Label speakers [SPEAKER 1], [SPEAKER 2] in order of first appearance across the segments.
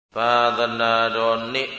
[SPEAKER 1] သာသနာတော်နှစ်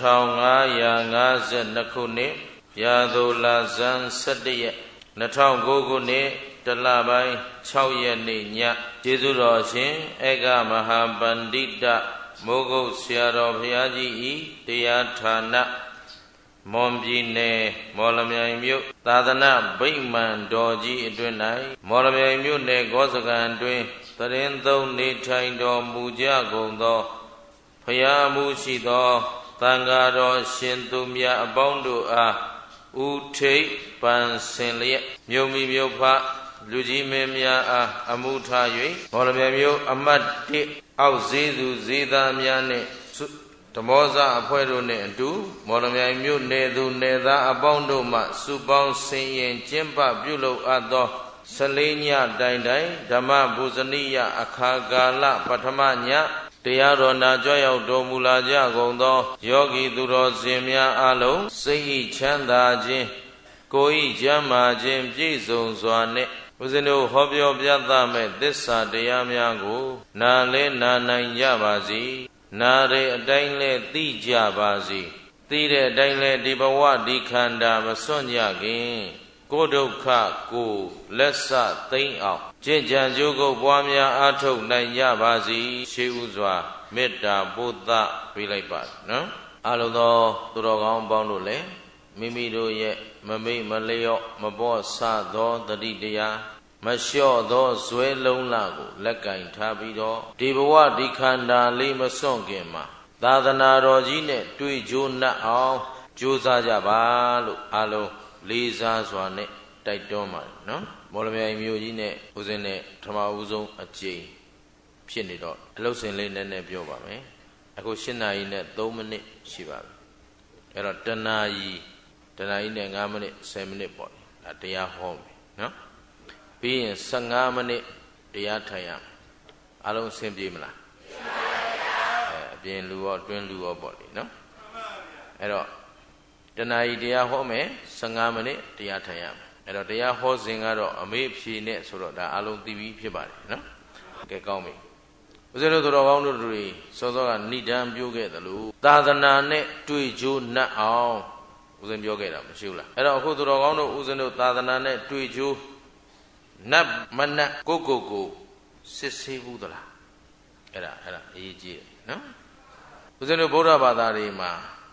[SPEAKER 1] 2552ခုနှစ်ရာသိုလဇန်17ရက်2009ခုနှစ်တလပိုင်း6ရက်နေ့ညကျေးဇူးတော်ရှင်ဧကမဟာပန္တိတမိုးကုတ်ဆရာတော်ဘုရားကြီးဤတရားဌာနမွန်ပြည်နယ်မော်လမြိုင်မြို့သာသနာဗိမာန်တော်ကြီးအတွင်၌မော်လမြိုင်မြို့နယ်ဂောစကန်အတွင်သရင်သုံးနေထိုင်တော်မူကြကုန်သောဖယားမှုရှိသောသံဃာတော်ရှင်သူမြတ်အပေါင်းတို့အားဥထိပ်ပန်ဆင်လျက်မြို့မိမြို့ဖလူကြီးမင်းများအားအမှုထား၍မော်လမြိုင်မြို့အမတ်1အောက်ဈေးသူဈေးသားများနှင့်ဓမ္မောဇအဖွဲ့တို့နှင့်အတူမော်လမြိုင်မြို့နယ်သူနယ်သားအပေါင်းတို့မှစုပေါင်းဆင်ရင်ကျင်းပပြုလုပ်အပ်သော14ညတိုင်တိုင်ဓမ္မပူဇနိယအခါကာလပထမညတရားတော်နာကြွရောက်တော်မူလာကြကုန်သောယောဂီသူတော်စင်များအားလုံးစိတ်ဤချမ်းသာခြင်းကိုယ်ဤကျမ်းမာခြင်းပြည့်စုံစွာနှင့်ဦးဇင်းတို့ဟောပြောပြသမဲ့သစ္စာတရားများကိုနာလဲနာနိုင်ကြပါစေနာတဲ့အတိုင်းလဲသိကြပါစေသိတဲ့အတိုင်းလဲဒီဘဝဒီခန္ဓာမစွန့်ကြခင်ကိုယ်ဒုက္ခကိုလက်ဆသိမ့်အောင်ကျင့်ကြံကြိုးကုပ်ပွားများအားထုတ်နိုင်ကြပါစေရှေးဥစွာမေတ္တာပို့သပေးလိုက်ပါနော်အလုံးသောသူတော်ကောင်းပေါင်းတို့လည်းမိမိတို့ရဲ့မမိတ်မလျော့မပေါ့ဆသောတတိတရားမလျှော့သောဇွဲလုံးလကိုလက်ကင်ထားပြီးတော့ဒီဘဝဒီခန္ဓာလေးမစွန့်ခင်မှာသာသနာတော်ကြီးနဲ့တွေ့ကြိုးနှက်အောင်ကြိုးစားကြပါလို့အလုံးလေးစားစွာနဲ့တိုက်တွန်းပါတယ်နော်မော်လမြိုင်မြို့ကြီးနဲ့ဦးဇင်းနဲ့ထမဦးဆုံးအကျိန်ဖြစ်နေတော့အလုပ်စင်လေးနည်းနည်းပြောပါမယ်အခု7နာရီနဲ့3မိနစ်ရှိပါပြီအဲ့တော့တနာရီနဲ့5မိနစ်10မိနစ်ပေါ့ဒါတရားဟောမယ်နော်ပြီးရင်15မိနစ်တရားထိုင်ရမယ်အလုံးအဆင်ပြေမလားအပြင်လူရောအတွင်းလူရောပေါ့လေနော်အဲ့တော့တနာရီတရားဟောမယ်15မိနစ်တရားထိုင်ရမယ်အဲ့တော့တရားဟောစဉ်ကတော့အမေးဖြေနဲ့ဆိုတော့ဒါအလုံးသိပြီးဖြစ်ပါတယ်နော်ကဲကောင်းပြီဦးဇင်းတို့တော်ကောင်းတို့တွေစောစောကဏိဒံပြောခဲ့သလိုသာသနာနဲ့တွေ့ကြိုးနှက်အောင်ဦးဇင်းပြောခဲ့တာမရှိဘူးလားအဲ့တော့အခုတော်ကောင်းတို့ဦးဇင်းတို့သာသနာနဲ့တွေ့ကြိုးနှက်မနှက်ကိုစစ်ဆေးဘူးသလားအဲ့ဒါအရေးကြီးတယ်နော်ဦးဇင်းတို့ဗုဒ္ဓဘာသာတွေမှာ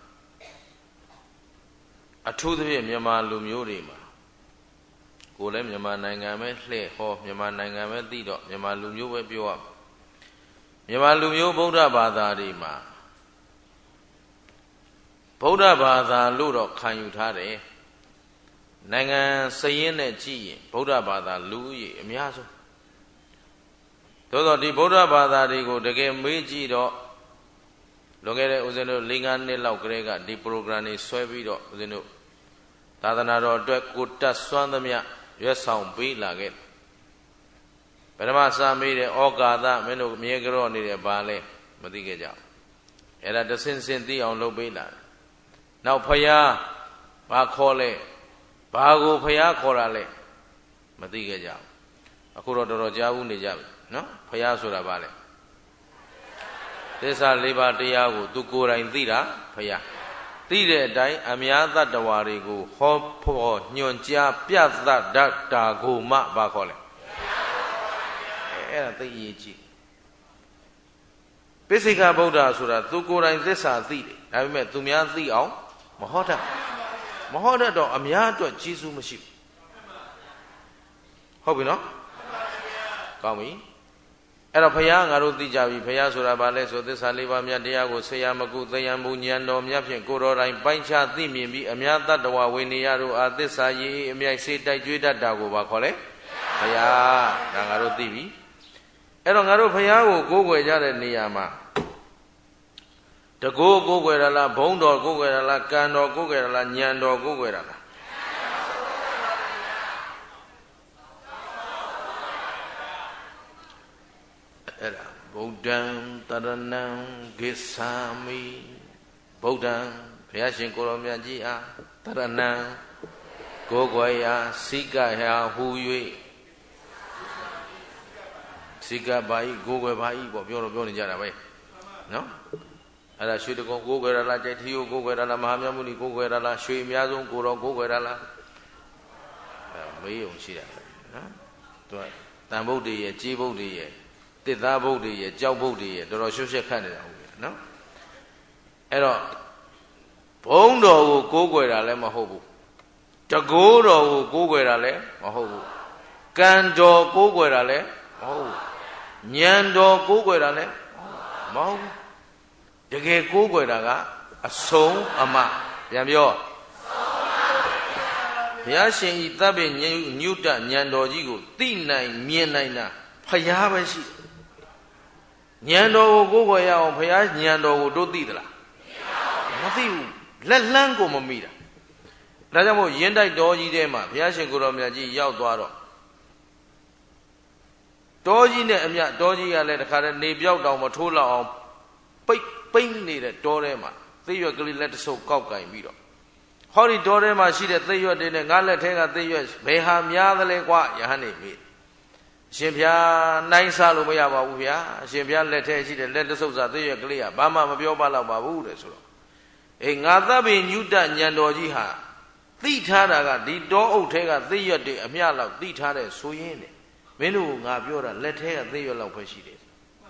[SPEAKER 1] အထူးသဖြင့်မြန်မာလူမျိုးတွေမှာကိုယ်လည်းမြန်မာနိုင်ငံပဲလှည့်ဟောမြန်မာနိုင်ငံပဲသိတော့မြန်မာလူမျိုးပဲပြောရမြန်မာလူမျိုးဗုဒ္ဓဘာသာတွေမှာဗုဒ္ဓဘာသာလို့တော့ခံယူထားတယ်နိုင်ငံစည်ရင်းနဲ့ကြည့်ရင်ဗုဒ္ဓဘာသာလူဦးရေအများဆုံးသို့သောဒီဗုဒ္ဓဘာသာတွေကိုတကယ်မေးကြည့်တော့လွန်ခဲ့တဲ့ဦးဇင်းတို့5နှစ်လောက်ကလေးကဒီ program တွေဆွဲပြီးတော့ဦးဇင်းတို့သာသနာတော်အတွက်ကိုတတ်စွမ်းသမျှရွတ်ဆောင်ပေးလာခဲ့ပထမစာမေးတဲ့ဩကာသမင်းတို့မြေကြော့နေတယ်ဘာလဲမသိခဲ့ကြဘူးအဲ့ဒါတဆင့်ဆင့်သိအောင်လုပ်ပေးလာတယ်နောက်ဖယားဘာခေါ်လဲဘာကိုဖယားခေါ်တာလဲမသိခဲ့ကြဘူးအခုတော့တော်တော်ကြားဘူးနေကြပြီနော်ဖယားဆိုတာဘာလဲသစ္စာ၄ပါးတရားကိုသူကိုယ်တိုင်သိတာဖယားသိတဲ့အတိုင်းအများသတ္တဝါတွေကိုဟောဖို့ညွှန်ကြားပြသတတ်တာကိုမှဘာခေါ်လဲအဲ့ဒါသိရေးကြည့်ပိစိကဗုဒ္ဓဆိုတာသူကိုယ်တိုင်သစ္စာသိတယ်ဒါပေမဲ့သူများသိအောင်မဟောတတ်တော့အများအတွက်ကျေးဇူးမရှိဘူးဟုတ်ပြီနော်ကောင်းပြီအဲ့တော့ဘုရားငါတို့သိကြပြီဘုရားဆိုတာဘာလဲဆိုသစ္စာ၄ပါးမြတ်တရားကိုဆရာမကုသိယံမှုဉာဏ်တော်မြတ်ဖြင့်ကိုယ်တော်တိုင်ပိုင်းခြားသိမြင်ပြီးအများတတ္တဝဝိနည်းတို့အားသစ္စာရည်အမြိုက်စေးတိုက်ကြွေးတတ်တာကိုဘာခေါ်လဲဘုရားဒါငါတို့သိပြီအဲ့တော့ငါတို့ဘုရားကိုကိုးကွယ်ကြတဲ့နေရာမှာတကိုးကိုးကွယ်ရလားဘုံတော်ကိုးကွယ်ရလားကံတော်ကိုးကွယ်ရလားဉာဏ်တော်ကိုးကွယ်ရလားအဲ့ဒါဗုဒ္ဓံတရဏံဂစ္ဆာမိဗုဒ္ဓံဘုရားရှင်ကိုယ်တော်မြတ်ကြီးအားတရဏံကိုယ်ွယ်ရာစိကရာဟူ၍စိကဘာဤကိုယ်ွယ်ဘာဤပေါ့ပြောနေကြတာပဲနော်အဲ့ဒါရွှေတကုံကိုးကွယ်ရလားကြိုက်ထီကိုကိုးကွယ်ရလားမဟာမြတ်မုနီကိုးကွယ်ရလားရွှေအများဆုံးကိုတော်ကိုးကွယ်ရလားမေးုံရှိတာနော်သူကတန်ဗုဒ္ဓရဲ့ကြေးဗုဒ္ဓရဲ့တစ်သားဗုဒ္ဓရဲ့ကြောက်ဗုဒ္ဓရဲ့တော်တော်ရှုပ်ရှက်ခတ်နေတာဟုတ်ပြီနော်အဲ့တော့ဘုံတော်ကိုကိုးကွယ်တာလည်းမဟုတ်ဘူးတကိုးတော်ကိုကိုးကွယ်တာလည်းမဟုတ်ဘူးကံတော်ကိုးကွယ်တာလည်းမဟုတ်ဘူးဉာဏ်တော်ကိုးကွယ်တာလည်းမဟုတ်ဘူးတကယ်ကိုးကွယ်တာကအဆုံးအမပြန်ပြောဘုရားရှင်ဤတပ်ပိညုတဉာဏ်တော်ကြီးကိုသိနိုင်မြင်နိုင်တာဖျားပဲရှိဉာဏ်တော်ကိုကိုးကွယ်ရအောင်ဘုရားဉာဏ်တော်ကိုတို့သိသလားမသိဘူးလက်လှမ်းကိုမမိတာဒါကြောင့်မို့ရင်းတိုက်တော်ကြီးထဲမှာဘုရားရှင်ကိုယ်တော်မြတ်ကြီးရောက်သွားတော့တော်ကြီးနဲ့အမြတော်ကြီးကလည်းတခါတည်းနေပြောက်တောင်မထိုးလောက်အောင်ပိတ်နေတဲ့တော်ထဲမှာသိရွက်ကလေးလက်တဆုပ်ကောက်ကင်ပြီးတော့ဟောဒီတော်ထဲမှာရှိတဲ့သိရွက်တွေနဲ့ငါလက်ထဲကသိရွက်ဘယ်ဟာများသလဲကွာယဟန်နေပြီအရှင်ဘုရားနိုင်စားလို့မရပါဘူးဗျာအရှင်ဘုရားလက်ထဲရှိတဲ့လက်တဆုပ်စာသိရွက်ကလေးကဘာမှမပြောပါတော့ပါဘူးတဲ့ဆိုတော့အေးငါသဗ္ဗညုတဉာဏ်တော်ကြီးဟာသိထားတာကဒီတောအုပ်ထဲကသိရွက်တွေအမျှလောက်သိထားတဲ့ဆိုရင်းနဲ့မင်းတို့ငါပြောတာလက်ထဲကသိရွက်လောက်ပဲရှိတယ်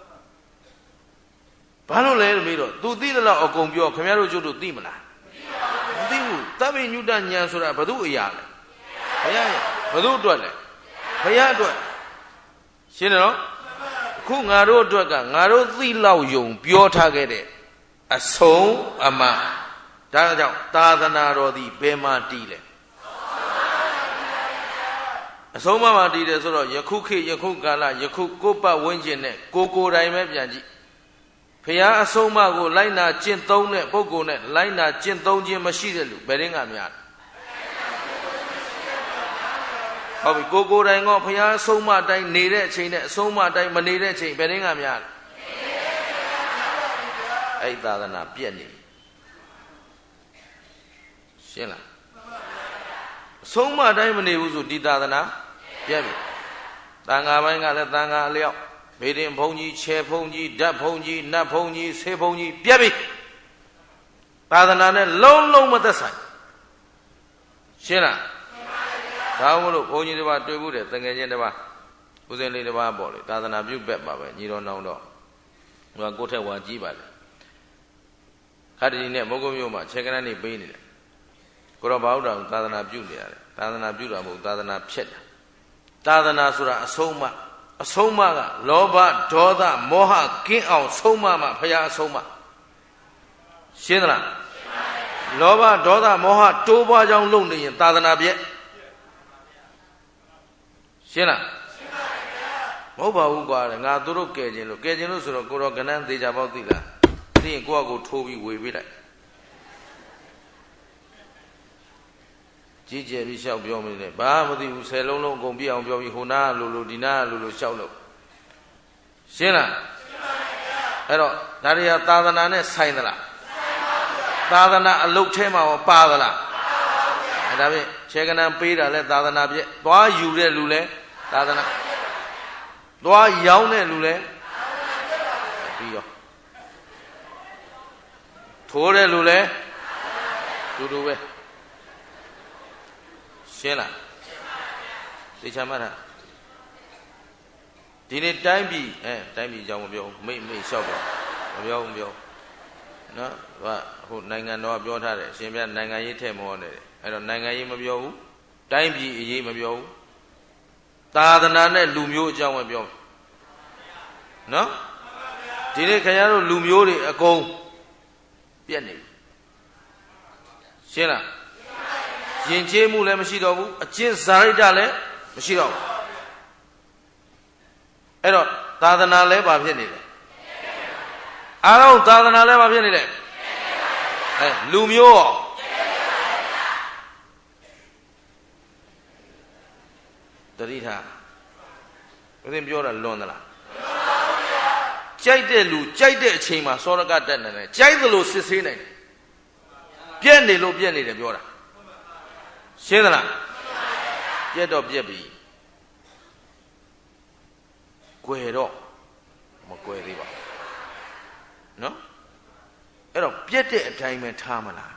[SPEAKER 1] ဘာလို့လဲလို့မေးတော့ तू သိတယ်လို့အကုန်ပြောခင်ဗျားတို့ကျုပ်တို့သိမလားမသိဘူးသဗ္ဗညုတဉာဏ်ဆိုတာဘု து အရာလဲဘုရားရဲ့ဘု து အတွက်လဲဘုရားအတွက်ရှင်းတယ်နော်အခုငါတို့အတွက်ကငါတို့သိလောက်ယုံပြောထားခဲ့တဲ့အဆုံးအမဒါကြောင့်သာသနာတော်သည်ဘယ်မှာတည်လဲအဆုံးအမမှာတည်တယ်ဆိုတော့ယခုခေတ်ယခုကာလယခုကိုယ်ပတ်ဝန်းကျင်နဲ့ကိုယ်တိုင်ပဲပြန်ကြည့်ဖျားအဆုံးအမကိုလိုက်နာကျင့်သုံးတဲ့ပုဂ္ဂိုလ်နဲ့လိုက်နာကျင့်သုံးခြင်းမရှိတဲ့လူဘယ်ရင်းကများဟုတ်ပြီကိုယ်တိုင်ကဖျားအဆုံးအမတိုင်းနေတဲ့အချိန်နဲ့အဆုံးအမတိုင်းမနေတဲ့အချိန်ဘယ်ရင်းကများအဲ့သာသနာပြည့်နေရှင်းလားအဆုံးအမတိုင်းမနေဘူးဆိုဒီသာသနာပြည့်ပြီသံဃာပိုင်းကလည်းသံဃာအလျောက်မေရင်ဘုံကြီးခြေဘုံကြီးဓာတ်ဘုံကြီးနတ်ဘုံကြီးဆေးဘုံကြီးပြက်ပြီသာသနာနဲ့လုံးလုံးမသက်ဆိုင်ရှင်းလားဒါမှမဟုတ်ဘုန်းကြီးတစ်ပါးတွေ့ဘူးတယ်တငယ်ချင်းတစ်ပါးဦးစင်းလေးတစ်ပါးပေါ့လေသာသနာပြုဘက်ပါပဲညီတော်နောင်တော့ဟိုကကိုယ့်ထက်ဝါကြီးပါလေခတ္တကြီးနဲ့မုတ်ကုတ်မြို့မှာခြေကနန်းနေပေးနေတယ်ကိုရောဘာဟုတ်တာသာသနာပြုနေရတယ်သာသနာပြုတာမဟုတ်သာသနာဖြစ်တာသာသနာဆိုတာအဆုံးအမအဆုံးမကလောဘဒေါသမောဟကင်းအောင်ဆုံးမမှာဘုရားအဆုံးမရှင်းသလားလောဘဒေါသမောဟတိုးပွားကြောင်းလုပ်နေရင်သာသနာပြည့်ရှင်းလားမဟုတ်ပါဘူးကွာငါတို့ကဲခြင်းလို့ဆိုတော့ကိုရောကနန်းသေးကြပေါ့သိလားသိရင်ကိုယ့်အကိုထိုးပြီးဝေပေးလိုက်ကြီးကျယ်ပြီးလျှောက်ပြောမနေနဲ့ဘာမသိဘူး10လုံးလုံးအကုန်ပြည့်အောင်ပြောပြီးဟိုနာလိုဒီနာလိုလျှောက်လို့ရှင်းလားအဲ့တော့ဒါတွေကသာသနာနဲ့ဆိုင်သလားသာသနာအလုတ်ထဲမှာပါသလားအဲ့ဒါဖြင့်ခြေကနံပေးတာလဲသာသနာပြည့်သွားယူတဲ့လူလဲသာသနာသွားရောင်းတဲ့လူလဲပြီးရောထိုးတဲ့လူလဲတူပဲရှင်းလားသိချင်မှတ်တာဒီနေ့တိုင်းပြည်တိုင်းပြည်အကြောင်းမပြောဘူးမိတ်လျှောက်တော့မပြောနော်ဟိုနိုင်ငံတော်ကပြောထားတယ်အရှင်မြတ်နိုင်ငံရေးထဲမောနေတယ်အဲ့တော့နိုင်ငံရေးမပြောဘူးတိုင်းပြည်အရေးမပြောဘူးသာသနာနဲ့လူမျိုးအကြောင်းပဲပြောနော်ဒီနေ့ခင်ဗျားတို့လူမျိုးတွေအကုန်ပြက်နေပြီရှင်းလားယဉ်ကျေးမှုလည်းမရှိတော့ဘူးအကျင့်ဇာရိတလည်းမရှိတော့ဘူးအဲ့တော့သာသနာလည်းဘာဖြစ်နေလဲအားလုံးသာသနာလည်းဘာဖြစ်နေလဲလူမျိုးရောတတိထားဘယ်သူပြောတာလွန်သလားကြိုက်တဲ့လူကြိုက်တဲ့အချိန်မှာစောရကတက်နေတယ်ကြိုက်သလိုစစ်ဆေးနိုင်တယ်ပြက်နေလို့ပြက်နေတယ်ပြောတာရှင်းသလားပြက်တော့ပြက်ပြီကွယ်တော့မကွယ်သေးပါဘူးနော်အဲ့တော့ပြက်တဲ့အတိုင်းပဲထားမလား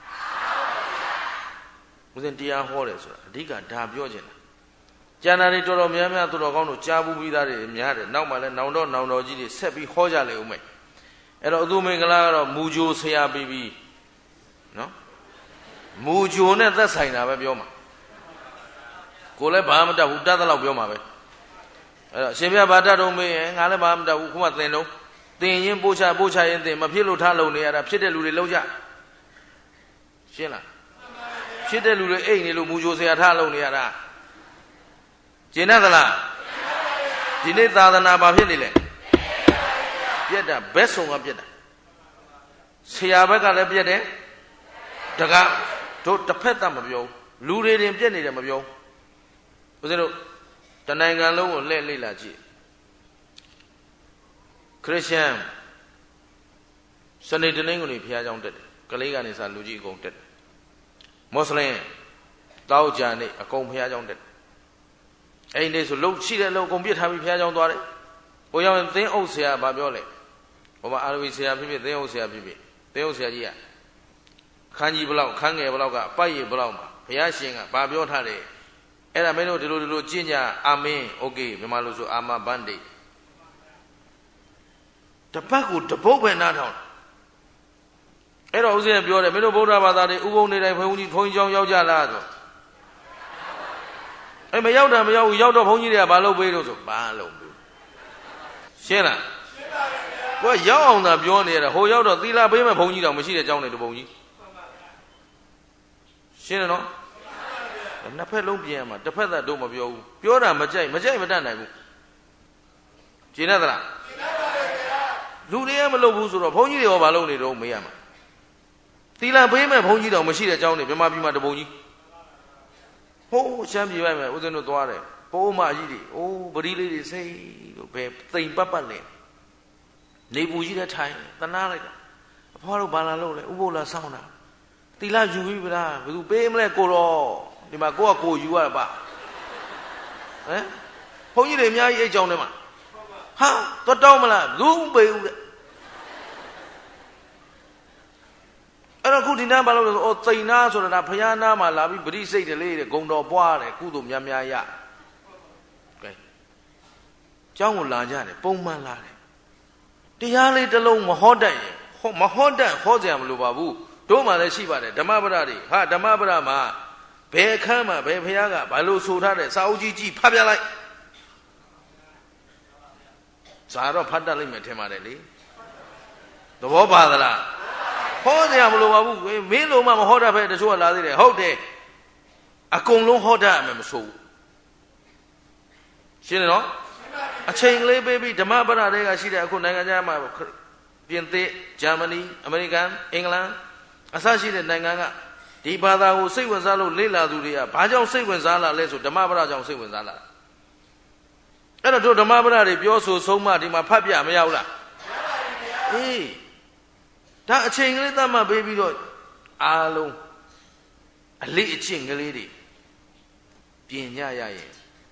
[SPEAKER 1] ဦးဇင်းတရားဟောတယ်ဆိုတာအဓိကဒါပြောချင်တာကျန်တာတွေတော်တော်များများသူတော်ကောင်းတို့ကြားဘူးပြီးသားတွေများတယ်နောက်မှလည်းနောင်တော်ကြီးတွေဆက်ပြီးဟောကြလေဦးမယ်အဲ့တော့အသူမင်္ဂလာကတော့မူဂျိုဆရာပြီးပြီနော်မူဂျိုနဲ့သက်ဆိုင်တာပဲပြောမှာကိုလည်းဘာမှမတတ်ဘူးတတ်တဲ့လောက်ပြောမှာပဲအဲ့တော့အရှင်ဘုရားဘာတတ်တော့မေးရင်ငါလည်းဘာမှမတတ်ဘူးခုမှသင်တော့သင်ရင်ပို့ချရင်သင်မဖြစ်လို့ထားလုံနေရတာဖြစ်တဲ့လူတွေလုံးကြရှင်းလားဖြစ်တဲ့လူတွေအိတ်နေလို့မူဂျိုဆရာထားလုံနေရတာကျင်တတ်သလားဒီနေ့သာသနာဘာဖြစ်နေလဲပြက်တာဘက်ဆုံးကပြက်တာဆရာဘက်ကလည်းပြက်တယ်တကားတို့တစ်ဖက်တတ်မပြောလူတွေတင်ပြက်နေတယ်မပြောဦးဇင်းတို့တနိုင်ငံလုံးကိုလှည့်လေ့လာကြည့်ခရစ်ယာန်စနေတနင်္ဂနွေဘုရားကျောင်းတက်တယ်ကလေးကနေစလူကြီးအကုန်တက်တယ်မွတ်စလင်တောက်ကြနေအကုန်ဘုရားကျောင်းတက်တယ်အဲ့ဒီဆိုလုံရှိတဲ့လုံအကုန်ပြစ်ထားပြီးဘုရားကျောင်းသွားတယ်ဟိုရောက်ရင်သင်းအုပ်ဆရာဗာပြောလေဟိုမှာအာရဗီဆရာဖြစ်ဖြစ်သင်းအုပ်ဆရာဖြစ်ဖြစ်သင်းအုပ်ဆရာကြီးကခန်းကြီးဘလောက်ခန်းငယ်ဘလောက်ကပိုက်ရဘလောက်မှာဘုရားရှင်ကဗာပြောထားတယ်အဲ့ဒါမင်းတို့ဒီလိုကျင့်ကြအာမင်โอเคမြန်မာလိုဆိုအာမဘန်ဒေတပတ်ကိုတပုတ်ပဲနားထောင်အဲ့တော့ဦးဇင်းပြောတယ်မင်းတို့ဗုဒ္ဓဘာသာတွေဥပုံနေတိုင်းဘုန်းကြီးကျောင်းရောက်ကြလားဆိုအဲ့မရောက်တာမရောက်ဘူးရောက်တော့ဘုန်းကြီးတွေကဘာလုပ်ပေးလို့ဆိုဘာလုပ်ပေးရှင်းလားရှင်းပါပြီဗျာကိုကရောက်အောင်သာပြောနေရတာဟိုရောက်တော့သီလပေးမဲ့ဘုန်းကြီးတော့မရှိတဲ့ကျောင်းတွေတဘုံကြီးရှင်းတယ်နော်နှစ်ဖက်လုံးပြင်ရမှာတစ်ဖက်သက်တော့မပြောဘူးပြောတာမကြိုက်မတတ်နိုင်ဘူးကျင်တတ်သလားကျင်တတ်ပါလေဗျာလူတွေကမလုပ်ဘူးဆိုတော့ဘုန်းကြီးတွေရောဘာလုပ်နေတော့မေးရမှာသီလပေးမဲ့ဘုန်းကြီးတော်မရှိတဲ့ကျောင်းတွေမြမပြည်မှာတဘုံကြီးဟိုးရှမ်းပြည်ပဲမယ်ဦးဇင်းတို့သွားတယ်ပိုးမကြီးတွေအိုးပရိလေးတွေစိတ်တို့ပဲတိမ်ပတ်လဲနေပူကြီးတဲ့ထိုင်တနာလိုက်တာအဖွားတို့ဘာလာလို့လဲဥပုပ်လာဆောင်းတာသီလယူပြီဗလားဘယ်သူပေးမလဲကိုတော့ဒီမှာကိုယူရပါဟမ်ဘုန်းကြီးတွေအများကြီးအဲ့ကြောင်းထဲမှာဟာတော့တောင်းမလားဘူးပေးဦးတဲ့အဲ့တော့ခုဒီနားဘာလို့လဲဆိုသိန်နာဆိုတာဖယားနာမှာလာပြီးပရိစိတ်တလေးတဲ့ဂုံတော်ပွားတယ်ကုသိုလ်များများရကဲကျောင်းကိုလာကြတယ်ပုံမှန်လာတယ်တရားလေးတစ်လုံးမဟောတတ်ရင်မဟောတတ်ဟောကြရမလို့ပါဘူးတို့မှလည်းရှိပါတယ်ဓမ္မပဒတွေဟာဓမ္မပဒမှာဘယ်အခန်းမှာဘယ်ဖယားကဘာလို့ဆိုထားတဲ့စာအုပ်ကြီးဖတ်ပြလိုက်ဇာတော့ဖတ်တတ်လိမ့်မယ်ထင်ပါတယ်လေသဘောပါသလားဟောကြရမလို့ပါဘူးမင်းလုံးမဟောတတ်ပဲတချို့ကလာသေးတယ်ဟုတ်တယ်အကုန်လုံးဟောတတ်ရမယ်မဆိုဘူးရှင်းတယ်နော်အချိန်ကလေးပေးပြီးဓမ္မပဒတွေကရှိတဲ့အခုနိုင်ငံခြားမှာပြင်သစ်ဂျာမနီအမေရိကန်အင်္ဂလန်အစရှိတဲ့နိုင်ငံကဒီဘာသာကိုစိတ်ဝင်စားလို့လေ့လာသူတွေကဘာကြောင့်စိတ်ဝင်စားလာလဲဆိုဓမ္မပဒကြောင့်စိတ်ဝင်စားလာအဲ့တော့တို့ဓမ္မပဒတွေပြောဆိုဆုံးမဒီမှာဖတ်ပြမရဘူးလားမရပါဘူးဗျာအေးဒါအချိန်ကလေးသတ်မှတ်ပေးပြီးတော့အားလုံးအလေးအကျင့်ကလေးတွေပြင်ညရရင်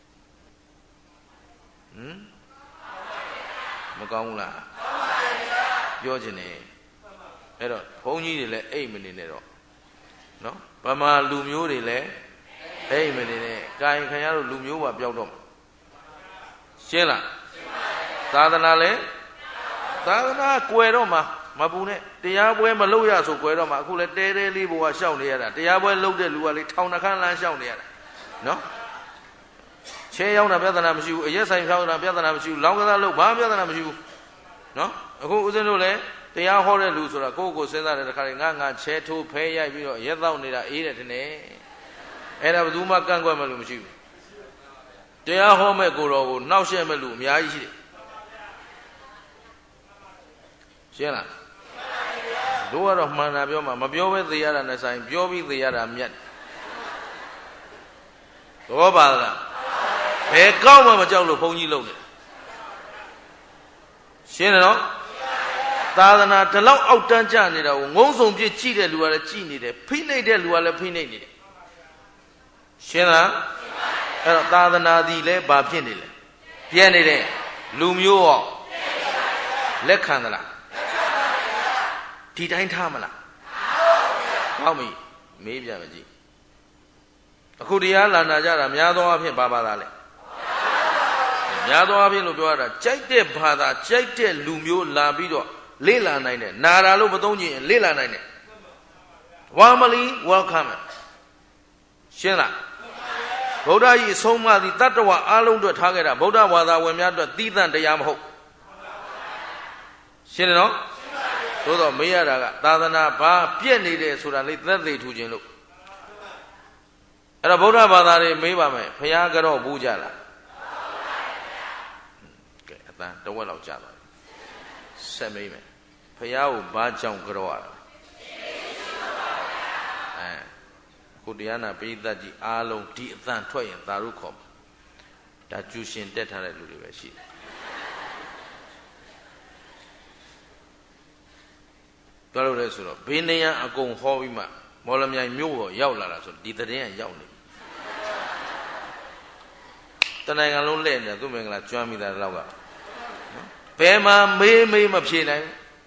[SPEAKER 1] မကောင်းဘူးလားပြောချင်တယ်အဲ့တော့ဘုန်းကြီးတွေလည်းအိတ်မနေနဲ့တော့နော်ဗမာလူမျိုးတွေလည်းအိတ်မနေနဲ့ကာယခံရလို့လူမျိုးပါပြောက်တော့မှာရှင်းလားသာသနာလည်းသာသနာကွယ်တော့မှာမပူနဲ့တရားပွဲမလုပ်ရဆိုကွယ်တော့မှာအခုလည်းတဲတဲလေးဘဝရှောက်နေရတာတရားပွဲလုပ်တဲ့လူကလေထောင်နှခမ်းလမ်းရှောက်နေရတာနော်ချဲရောက်တာပြဿနာမရှိဘူးအရက်ဆိုင်ဖြောင်းတာပြဿနာမရှိဘူးလောင်းကစားလို့ဘာပြဿနာမရှိဘူးနော်အခုဦးဇင်းတို့လည်းတရားဟောတဲ့လူဆိုတာကိုယ့်ကိုစဉ်းစားတဲ့တခါလေငါချဲထိုးဖဲရိုက်ပြီးတော့ရက်တော့နေတာအေးတယ်ထင်တယ်အဲ့ဒါဘယ်သူမှကန့်ကွက်မှလို့မရှိဘူးတရားဟောမဲ့ကိုတော်ကိုနှောက်ယှက်မဲ့လူအများကြီးရှိတယ်ရှင်းလားတို့ကတော့မှန်တာပြောမှမပြောဘဲသေရတာနဲ့ဆိုင်ပြောပြီးသေရတာမြတ်ဘောပါလားဘယ်ကောက်မှမကြောက်လို့ဘုန်းကြီးလုပ်နေရှင်းတယ်နော်သာသနာဒီလောက်အောက်တန်းကျနေတာကိုငုံစုံပြစ်ကြည့်တဲ့လူကလည်းကြည့်နေတယ်ဖိနှိပ်တဲ့လူကလည်းဖိနှိပ်နေတယ်ရှင်းလားအဲ့တော့သာသနာဒီလဲဘာဖြစ်နေလဲပြဲနေတယ်လူမျိုးရောလက်ခံသလားဒဒီတိုင်းထားမလားဟောက်ပြီမေးပြမကြည့်အခုတရားလာနာကြတာများသောအားဖြင့်ဘာသာလဲများသောအားဖြင့်လို့ပြောရတာကြိုက်တဲ့ဘာသာကြိုက်တဲ့လူမျိုးလာပြီးတော့လေ့လာနိုင်တယ်နာတာလို့မသုံးချင်လေ့လာနိုင်တယ်warmly welcome ရှင်းလားဗုဒ္ဓကြီးအဆုံးအမသည်တတ္တဝါအားလုံးအတွက်ထားခဲ့တာဗုဒ္ဓဘာသာဝင်များအတွက်သီးသန့်တရားမဟုတ်ရှင်းတယ်နော်သို့တော့မေးရတာကသာသနာဘာပြည့်နေတယ်ဆိုတာလေးသက်သေထူခြင်းလို့အဲ့တော့ဗုဒ္ဓဘာသာတွေမေးပါမယ်ဘုရားကတော့ဘူးကြလားကဲအတန်တဝက်လောက်ကြာသွားပြီဆက်မေးမယ်ဘုရားကိုဘာကြောင့်ကြောရတာကိုတရားနာပိဋကကြီးအားလုံးဒီအတန်ထွက်ရင်သာရုခေါ်ဒါကျူရှင်တက်ထားတဲ့လူတွေပဲရှိတယ်ပြောလို့လဲဆိုတော့ဘေးနေရန်အကုန်ဟောပြီးမှမော်လမြိုင်မြို့ပေါ်ရောက်လာတာဆိုဒီတရင်ကရောက်နေတနိုင်ငံလုံးလဲနေတာသူ့မင်္ဂလာကျွမ်းမိတာတော့ကဘယ်မှာမေးမဖြေနိုင်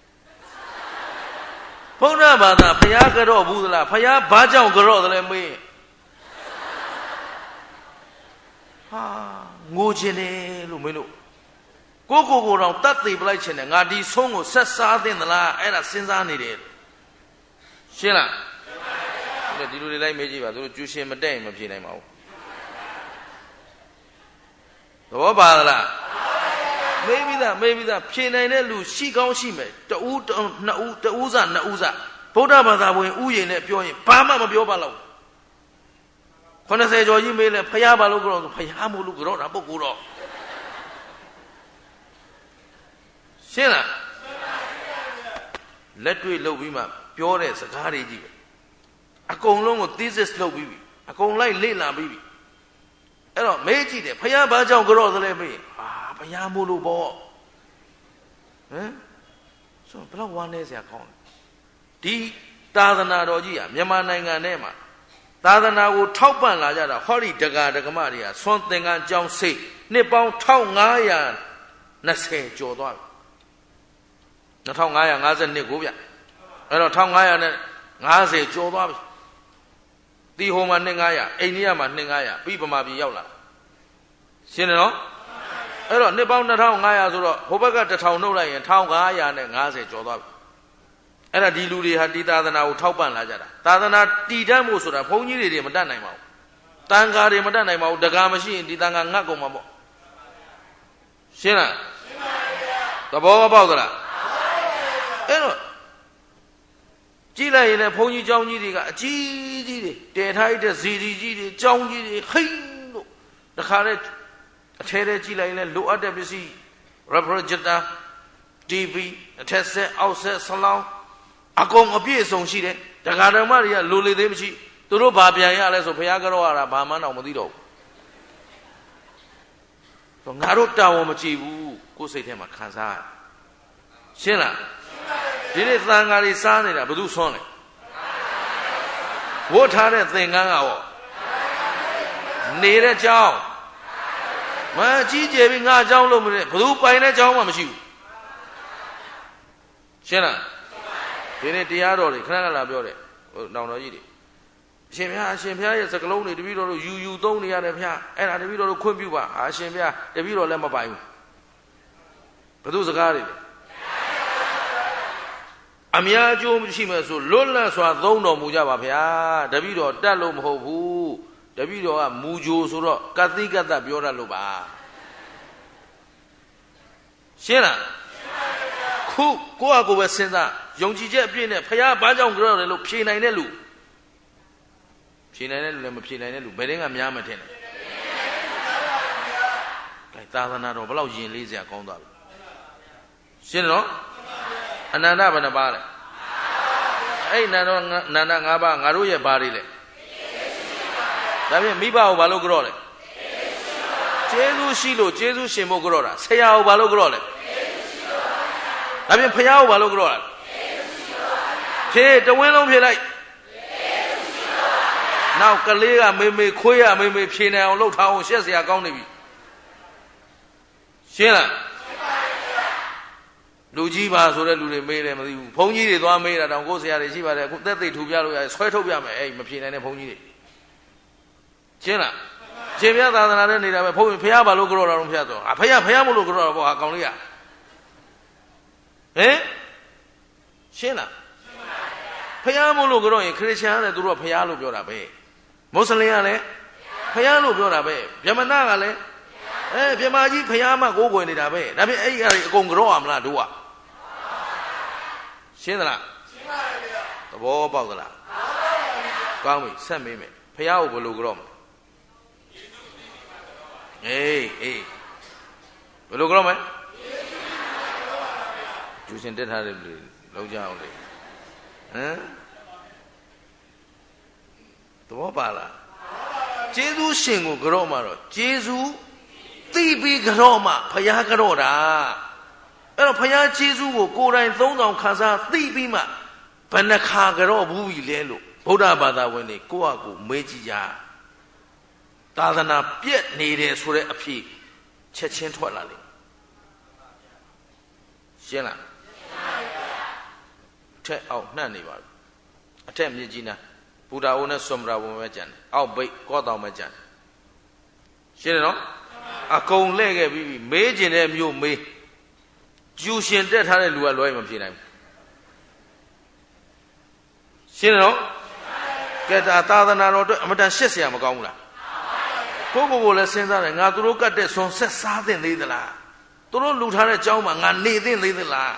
[SPEAKER 1] ဘုရားဘာသာဘုရားကြော့ဘူးသလားဘုရားဘာကြောင့်ကြော့သလဲမေးဟာငိုချင်တယ်လို့မေးလို့ကိုတော့တတ်သိပလိုက်ချင်တယ်ငါဒီဆုံးကိုဆက်စားသင့်သလားအဲ့ဒါစဉ်းစားနေတယ်ရှင်းလားဒီလိုတွေလိုက်မေးကြည့်ပါသူတို့ကျူရှင်မတက်ရင်မဖြေနိုင်ပါဘူးသဘောပါလားမေးပြီးသားဖြေနိုင်တဲ့လူရှိကောင်းရှိမယ်တဦးနှစ်ဦးတဦးစနှစ်ဦးစဗုဒ္ဓဘာသာဝင်ဥယျာဉ်နဲ့ပြောရင်ဘာမှမပြောပါတော့80ကျော်ကြီးမေးလဲဖယားဘာလို့ကြောတော့ဖယားမို့လို့ကြောတာပုဂ္ဂိုလ်တော့ရှင်းလားလက်တွေ့လုပ်ပြီးမှပြောတဲ့စကားတွေကြီးပဲအကုန်လုံးကို thesis လုပ်ပြီးပြီအကုန်လိုက်လေ့လာပြီးပြီအဲ့တော့မေးကြည့်တယ်ဖယားဘာကြောင့်ကြောသလဲမေးဘုရားမို့လို့ပေါ့ဟမ်ဆိုဘယ်တော့ဝမ်းနေစရာကောင်းလဲဒီသာသနာတော်ကြီးကမြန်မာနိုင်ငံထဲမှာသာသနာကိုထောက်ပံ့လာကြတာဟောဒီဒကာဒကမတွေကဆွမ်းသင်္ကန်းကျောင်းစိတ်နှစ်ပေါင်း1520ကျော်သွားပြီ2552ကိုဗျအဲ့တော့1550ကျော်သွားပြီတီဟိုမှာ2500အိန္ဒိယမှာ2500ပြီးဗမာပြည်ရောက်လာရှင်းတယ်နော်အဲ့တော့နှစ်ပေါင်း2500ဆိုတော့ဟိုဘက်က1000နှုတ်လိုက်ရင်1550ကျော်သွားပြီအဲ့ဒါဒီလူတွေဟာဒီသာသနာကိုထောက်ပံ့လာကြတာသာသနာတည်တတ်မှုဆိုတာဘုန်းကြီးတွေမတတ်နိုင်ပါဘူးတန်ဃာတွေမတတ်နိုင်ပါဘူးတက္ကမမရှိရင်ဒီတန်ဃာငတ်ကုန်မှာပေါ့ရှင်းလားရှင်းပါဗျာသဘောပေါက်သလားအဲ့တော့ကြည့်လိုက်ရင်လည်းဘုန်းကြီးကျောင်းကြီးတွေကအကြီးကြီးတွေတည်ထားရတဲ့ဇီဒီကြီးတွေကျောင်းကြီးတွေဟိမ့်လို့တခါတည်းအထဲထဲကြည့်လိုက်ရင်လည်းလိုအပ်တဲ့ပစ္စည်း refrigerator TV အထက်ဆက်အောက်ဆက်ဆလောင်းအကုန်အပြည့်အစုံရှိတယ်ဒကာတော်မတွေကလိုလေသေးမရှိသူတို့ဘာပြန်ရလဲဆိုဘုရားကြောရတာဘာမှတော့မသိတော့ဘူးငါတို့တာဝန်မကြည့်ဘူးကိုယ်စိတ်ထဲမှာခံစားရရှင်းလားဒီနေ့သံဃာတွေစားနေတာဘယ်သူဆွမ်းလဲဝတ်ထားတဲ့သင်္ကန်းကရောနေတဲ့ကြောင်းမကြီးကျယ်ပြီးငါအကြောင်းလို့မလဲဘယ်သူပိုင်တဲ့ကြောင်းမှမရှိဘူးရှင်းလားဒီနေ့တရားတော်တွေခဏခဏလာပြောတယ်ဟိုနောင်တော်ကြီးတွေအရှင်ဘုရားရဲ့စကလုံးတွေတပည့်တော်တို့ယူသုံးနေရတယ်ဘုရားအဲ့ဒါတပည့်တော်တို့ခွင့်ပြုပါအရှင်ဘုရားတပည့်တော်လည်းမပိုင်ဘူးဘယ်သူစကားတွေလဲအများအကျိုးရှိမယ်ဆိုလွတ်လပ်စွာသုံးတော်မူကြပါဗျာတပည့်တော်တတ်လို့မဟုတ်ဘူးတပည့်တော်ကမူကြိုဆိုတော့ကတိကတ္တပြောတတ်လို့ပါရှင်းလားခုကိုယ့်အကိုပဲစဉ်းစားယုံကြည်ချက်အပြည့်နဲ့ဖခင်ဘာကြောင့်ကြောက်တယ်လို့ဖြေနိုင်တဲ့လူလည်းမဖြေနိုင်တဲ့လူဘယ်တင်းကများမထင်လဲဒါသာသနာတော်ဘယ်လောက်ယဉ်လေးစရာကောင်းသွားပြီရှင်းနော်အနန္တဘယ်နှပါလဲအဲ့နန္ဒ၅ပါးငါတို့ရဲ့ဘာတွေလဲဒါဖြင့်မိဘကိုဘာလို့ကြော့လဲကျေးဇူးရှိလို့ကျေးဇူးရှင်ဖို့ကြော့တာဆရာကိုဘာလို့ကြော့လဲဒါဖြင့်ဖခင်ကိုဘာလို့ကြော့တာဖြေတဝင်းလုံးဖြေလိုက်နောက်ကလေးကမေခွေးရမေဖြေနိုင်အောင်လှုပ်ထားအောင်ရှက်စရာကောင်းနေပြီရှင်းလားလူကြီးပါဆိုတဲ့လူတွေမေးတယ်မသိဘူးဘုန်းကြီးတွေသွားမေးတာတောင်ကိုယ်ဆရာတွေရှိပါတယ်အခုသက်သေထူပြလို့ရတယ်ဆွဲထုတ်ပြမယ်အဲ့မဖြေနိုင်တဲ့ဘုန်းကြီးတွေရှင်းလားရှင်ဘုရားသာသနာနဲ့နေတာပဲဘုန်းကြီးဖះဘာလို့ကြောက်တာတော့ဖះဆိုဖះမလို့ကြောက်တာပေါ့ဟာကောင်လေးကဟင်ရှင်းလားဖះမလို့ကြောက်ရင်ခရစ်ယာန်ကလည်းသူတို့ကဖះလို့ပြောတာပဲမွတ်စလင်ကလည်းဖះလို့ပြောတာပဲဗြဟ္မဏကလည်းဗြဟ္မာကြီးဖះမကိုးကွယ်နေတာပဲဒါပြင်အဲ့ဒီအကုန်ကြောက်ရမလားတို့ကရှင်းသလားရှင်းပါပြီဗျာသဘောပေါက်သလားကောင်းပြီဆက်မေးမယ်ဖះကိုဘယ်လိုကြောက်မလဲအေးဘယ်လိုကြောက်မလဲကျူရှင်တက်ထားတဲ့လူလောက်ကြအောင်လေဟမ်သဘောပါလားကျေးဇူးရှင်ကိုကြောက်မှာတော့ကျေးဇူးသိပြီးကြောက်မှာဖះကြောက်တာအဲ့တော့ဖះကျေးဇူးကိုကိုယ်တိုင်သုံးဆောင်ခံစားသိပြီးမှဘယ်နှခါကြောက်ဘူးပြီလဲလို့ဗုဒ္ဓဘာသာဝင်တွေကိုယ့်အကူမေးကြည့်ကြသာသနာပြည့်နေတယ်ဆိုတဲ့အဖြစ်ချက်ချင်းထွက်လာလိမ့်ရှင်းလားထက်အောက်နှံ့နေပါပြီအထက်မြစ်ကြီးနာဘုရားဝုန်းနဲ့ဆွမ်ရာဝုန်းပဲကြံတယ်အောက်ဘိတ်ကောတောင်ပဲကြံတယ်ရှင်းတယ်နော်အကုန်လှည့်ခဲ့ပြီးမေးကျင်တဲ့မျိုးမေးကျူရှင်တက်ထားတဲ့လူကလွှဲမဖြေနိုင်ဘူးရှင်းတယ်နော်ကဲသာသနာတော်အတွက်အမတန်ရှက်เสียမကောင်းဘူးလားကိုကိုလည်းစဉ်းစားတယ်ငါသူတို့ကတ်တဲ့ဆွန်ဆက်စားသင့်သေးသလားသူတို့လူထားတဲ့เจ้าမှာငါနေသင့်သေးသလား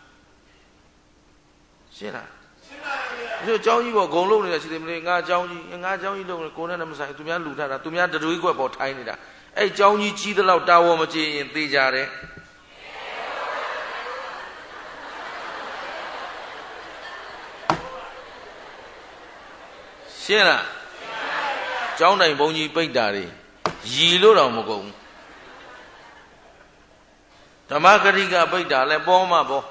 [SPEAKER 1] ရှင်းလားရှင်းပါပြီဒီเจ้าကြီးပေါ့ဂုံလုံးနေတာရှိတယ်မလို့ငါเจ้าကြီးလုံးကိုနဲ့မဆိုင်သူများလူထားတာသူများတတွေးကွက်ပေါ်ထိုင်းနေတာအဲ့เจ้าကြီးကြီးသလောက်တာဝန်မကြည့်ရင်သေကြတယ်ရှင်းလားเจ้าတိုင်ဘုံကြီးပိတ်တာတွေရီလို့တော့မကုန်ဘူးဓမ္မဂရိကပိတ်တာလဲပေါ်မှာပေါ်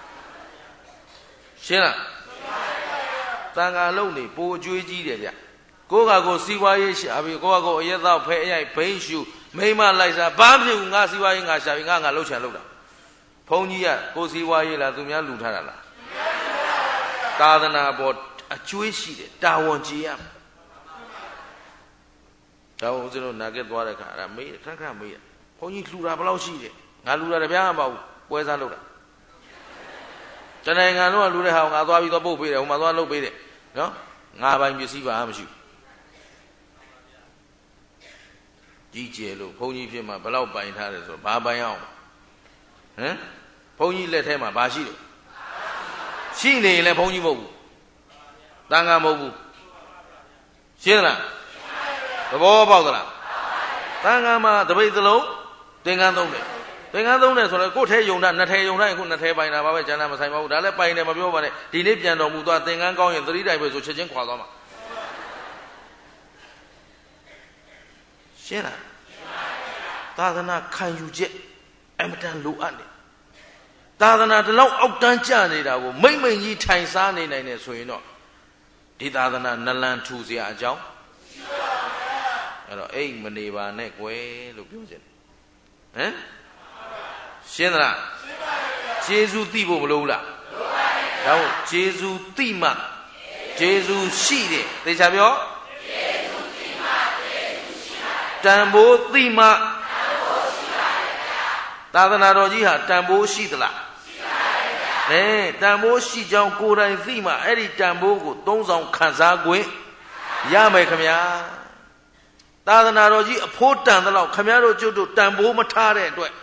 [SPEAKER 1] ရှင်းလားသံဃာလုံးနေပိုအကျွေးကြီးတယ်ဗျကိုကကိုစီးပွားရေးရှာပြီးကိုကကိုအရက်တော့ဖဲအရိုက်ဘိန်းရှူမိမလိုက်စားဘာဖြစ်ဘူးငါစီးပွားရေးငါရှာပြီးငါလှုပ်ချင်လှုပ်တာဘုန်းကြီးကကိုစီးပွားရေးလားသူများလူထားတာလားသာသနာပေါ်အကျွေးရှိတယ်တာဝန်ကြည်ရမယ်ဒါဦးဇင်းတို့နာခဲ့သွားတဲ့ခါအဲ့ဒါမေးခဏမေးရဘုန်းကြီးလှူတာဘယ်လောက်ရှိတယ်ငါလှူတာတပြားမပေါ့ပွဲစားလုပ်တာတနိုင်ငံလုံးကလှူတဲ့ဟာကိုငါသွားပြီးတော့ပုတ်ပေးတယ်ဟိုမှာသွားလုပ်ပေးတယ်နော်ငါပိုင်ပစ္စည်းပါမရှိဘူးကြီးကျယ်လို့ဘုန်းကြီးဖြစ်မှာဘယ်လောက်ပိုင်ထားတယ်ဆိုတော့ဘာပိုင်အောင်ဟမ်ဘုန်းကြီးလက်ထဲမှာဘာရှိတယ်ရှိနေရင်လည်းဘုန်းကြီးမဟုတ်ဘူးတန်ခါမဟုတ်ဘူးရှင်းလားသဘောပေါက်သလားတန်ခါမှာတပိတ်သလုံးသင်္ကန်းသုံးတယ်သင်္ကန်းသုံးတယ်ဆိုတော့ကိုယ်ထဲယုံတာနှစ်ထဲယုံတိုင်းအခုနှစ်ထဲပိုင်တာပါပဲကျန်တာမဆိုင်ပါဘူးဒါလည်းပိုင်တယ်မပြောပါနဲ့ဒီနေ့ပြန်တော်မူသွားသင်္ကန်းကောင်းရင်သတိတိုင်ပဲဆိုချက်ချင်းခွာသွားမှာရှင်းလားသာသနာခံယူချက်အမတန်လိုအပ်တယ်သာသနာဒီလောက်အောက်တန်းကျနေတာကိုမိမ့်မိန်ကြီးထိုင်စားနေနိုင်တယ်ဆိုရင်တော့ဒီသာသနာနလန်ထူเสียအကြောင်းအဲ့တော့အိမ်မနေပါနဲ့ကွယ်လို့ပြောချင်တယ်ဟမ်ရှင်းသလားရှင်းပါပြီကျေးဇူးသိဖို့မလိုဘူးလားလိုပါပြီဒါဟုတ်ကျေးဇူးသိမှကျေးဇူးရှိတယ်သေချာပြောကျေးဇူးသိမှကျေးဇူးရှိပါတယ်တန်ဖိုးသိမှတန်ဖိုးရှိပါတယ်ဗျာသာသနာတော်ကြီးဟာတန်ဖိုးရှိသလားရှိပါတယ်ဗျာတန်ဖိုးရှိကြောင်းကိုယ်တိုင်သိမှအဲ့ဒီတန်ဖိုးကိုသုံးဆောင်ခံစား권ရမယ်ခင်ဗျာသာသနာတော်ကြီးအဖိုးတန်သလောက်ခင်ဗျားတို့ကျုပ်တို့တန်ဖိုးမထားတဲ့အတွက်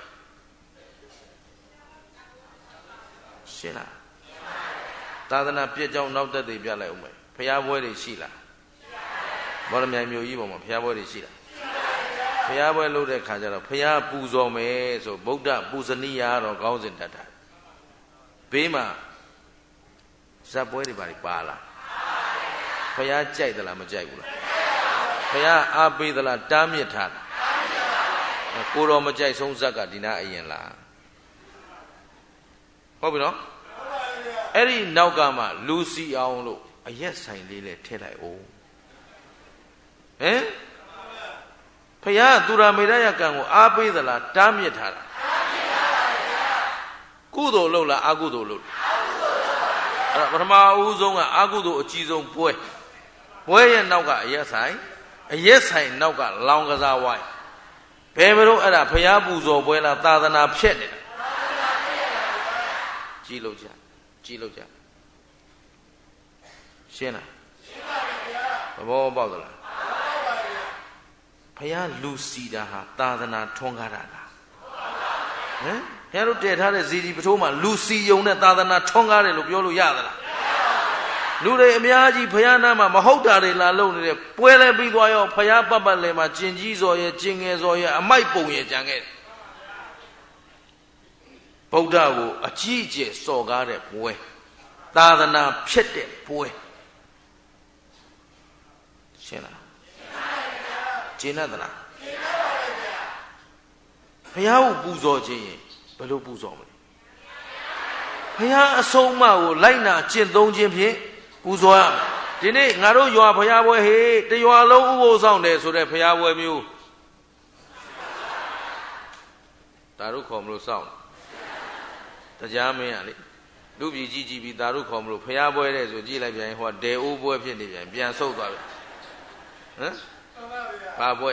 [SPEAKER 1] ရှင်းလားသာသနာပြည့်ကြောင်းနောက်သက်တွေပြလိုက်ဦးမယ်ဖျားပွဲတွေရှိလားဘောရမြိုင်မြို့ကြီးပေါ်မှာဖျားပွဲတွေရှိလားဖျားပွဲလုပ်တဲ့ခါကျတော့ဖျားပူဇော်မယ်ဆိုဗုဒ္ဓပူဇနိယတော့ကောင်းစဉ်တတ်တာဘေးမှာဇက်ပွဲတွေပါလားဖျားကြိုက်သလားမကြိုက်ဘူးလားဖျားအားပေးသလားတားမြစ်ထားတာကိုတော်မကြိုက်ဆုံးဇက်ကဒီနာအရင်လားဟုတ်ပြီနော်အဲ့ဒီနောက်ကမှလူစီအောင်လို့အရက်ဆိုင်လေးနဲ့ထည့်လိုက်အောင်ဟင်ဖယားသူရမေရယကံကိုအားပေးသလားတားမြစ်ထားတာတားမြစ်ထားပါဗျာကုသိုလ်လုပ်လားအကုသိုလ်လုပ်အဲ့ပထမဦးဆုံးကအကုသိုလ်အကြီးဆုံးပွဲရဲ့နောက်ကအရက်ဆိုင်နောက်ကလောင်ကစားဝိုင်းဘယ်မလို့အဲ့ဒါဖျားပူဇော်ပွဲလားသာသနာဖြစ်နေတာကြည်လို့ကြရှင်းလားရှင်းပါဗျာသဘောပေါက်သလားဖျားလူစီတာဟာသာသနာထွန်းကားတာလားဟမ်ဘုရားတို့တည်ထားတဲ့ဇီဒီပထိုးမှာလူစီယုံနဲ့သာသနာထွန်းကားတယ်လို့ပြောလို့ရသလားလူတွေအများကြီးဘုရားနာမှာမဟုတ်တာတွေလာလုပ်နေတဲ့ပွဲလဲပြီးသွားရောဘုရားပတ်လည်မှာကျင်ကြီးစော်ရဲ့ကျင်ငယ်စော်ရဲ့အမိုက်ပုံရဲ့ကြံခဲ့တယ်ဗုဒ္ဓကိုအကြီးအကျယ်စော်ကားတဲ့ပွဲသာသနာဖြစ်တဲ့ပွဲရှင်းလားရှင်းပါဗျာရှင်းသလားရှင်းပါပါဗျာဘုရားကိုပူဇော်ခြင်းရင်ဘယ်လိုပူဇော်မလဲဘုရားအဆုံးအမကိုလိုက်နာကျင့်သုံးခြင်းဖြင့်ပူဇော်ရမယ်ဒီနေ့ငါတို့ရွာဘုရားပွဲဟေးတရွာလုံးဥပုသ်ဆောင်တယ်ဆိုတဲ့ဘုရားပွဲမျိုးဒါတို့ခေါ်မလို့စောင့်တရားမင်းอ่ะလေလူပြည်ကြည့်ပြီးဒါတို့ခေါ်မလို့ဘုရားပွဲတဲ့ဆိုကြည့်လိုက်ပြန်ဟိုဒေအိုးပွဲဖြစ်နေပြန်ဆုတ်သွားပြီဟမ်ဘာပွဲ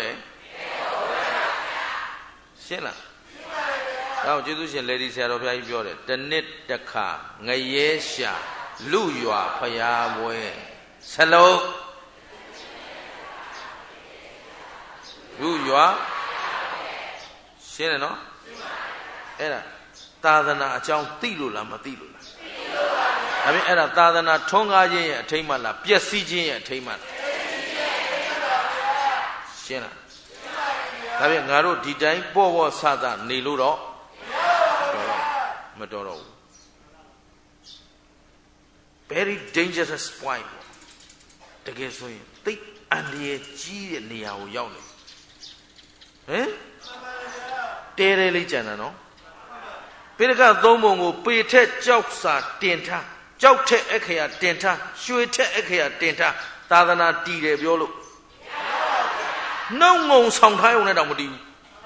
[SPEAKER 1] ရှင်းလားတော့ကျေးဇူးရှင်လေဒီဆရာတော်ဘုရားကြီးပြောတယ်တနစ်တစ်ခါငရဲရှာလူရွာဖျားပွဲဆလုံးလူရွာရှင်းတယ်နော်အဲ့ဒါသာသနာအကြောင်းသိလို့လားမသိလို့လားသိလို့ပါဗျာဒါပြင်အဲ့ဒါသာသနာထွန်းကားခြင်းရဲ့အထိမ်းမှလားပျက်စီးခြင်းရဲ့အထိမ်းမှလားရှင်းလားဒါပြင်ငါတို့ဒီတိုင်းပေါ့ဆဆနေလို့တော့မတော်တော့ဘူး very dangerous point တကယ်ဆိုရင်သိအန္တရာယ်ကြီးတဲ့နေရာကိုရောက်နေဟမ်တဲတဲလေးကြံတာနော်ပိဋကသုံးပုံကိုပေထက်ကြောက်စာတင်ထားကြောက်ထက်အခရာတင်ထားရွှေထက်အခရာတင်ထားသာသနာတည်တယ်ပြောလို့နှုတ်ငုံဆောင်ထားရုံနဲ့တော့မတည်ဘူး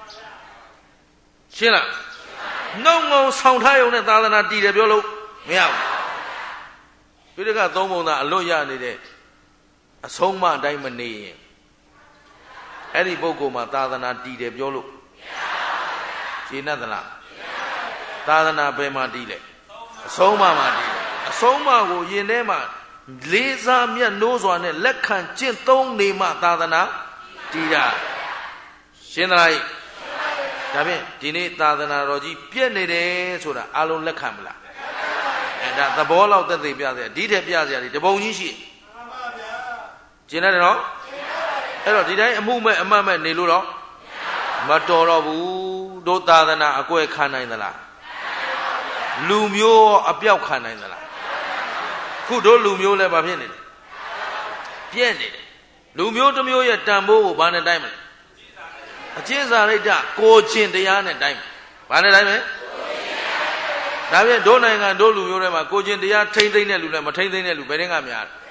[SPEAKER 1] ရှင်းလားနှုတ်ငုံဆောင်ထားရုံနဲ့သာသနာတည်တယ်ပြောလို့မရဘူးပိဋကသုံးပုံသာအလွတ်ရနေတဲ့အဆုံးမအတိုင်းမနေရင်အဲ့ဒီပုဂ္ဂိုလ်မှာသာသနာတည်တယ်ပြောလို့ရှင်းသလားသာသနာဘယ်မှာတည်လဲအဆုံးမမှာတည်တယ်အဆုံးမကိုယင်ထဲမှာလေးစားမြတ်နိုးစွာနဲ့လက်ခံကျင့်သုံးနေမှသာသနာတည်တာရှင်းသလားဒါဖြင့်ဒီနေ့သာသနာတော်ကြီးပြည့်နေတယ်ဆိုတာအလုံးလက်ခံမလားအဲ့ဒါသဘောလောက်သက်သေပြစေဒီထက်ပြစေရတယ်တပုံကြီးရှိမှန်ပါဗျာကျင်တယ်နော်အဲ့တော့ဒီတိုင်းအမှုမဲ့အမှတ်မဲ့နေလို့တော့မတော်တော့ဘူးတို့သာသနာအကွဲခံနိုင်သလားလူမျိုးအပြောက်ခံနိုင်သလားခုတို့လူမျိုးလည်းဘာဖြစ်နေလဲပြည့်နေတယ်လူမျိုးတစ်မျိုးရဲ့တန်ဖိုးကိုဘာနဲ့တိုင်းမလဲအကျင့်စာရိတ္တကိုချင်းတရားနဲ့တိုင်းဘာနဲ့တိုင်းမလဲဒါဖြင့်တို့နိုင်ငံတို့လူမျိုးတွေမှာကိုချင်းတရားထိမ့်သိမ့်တဲ့လူနဲ့မထိမ့်သိမ့်တဲ့လူဘယ်တင်းကများလဲ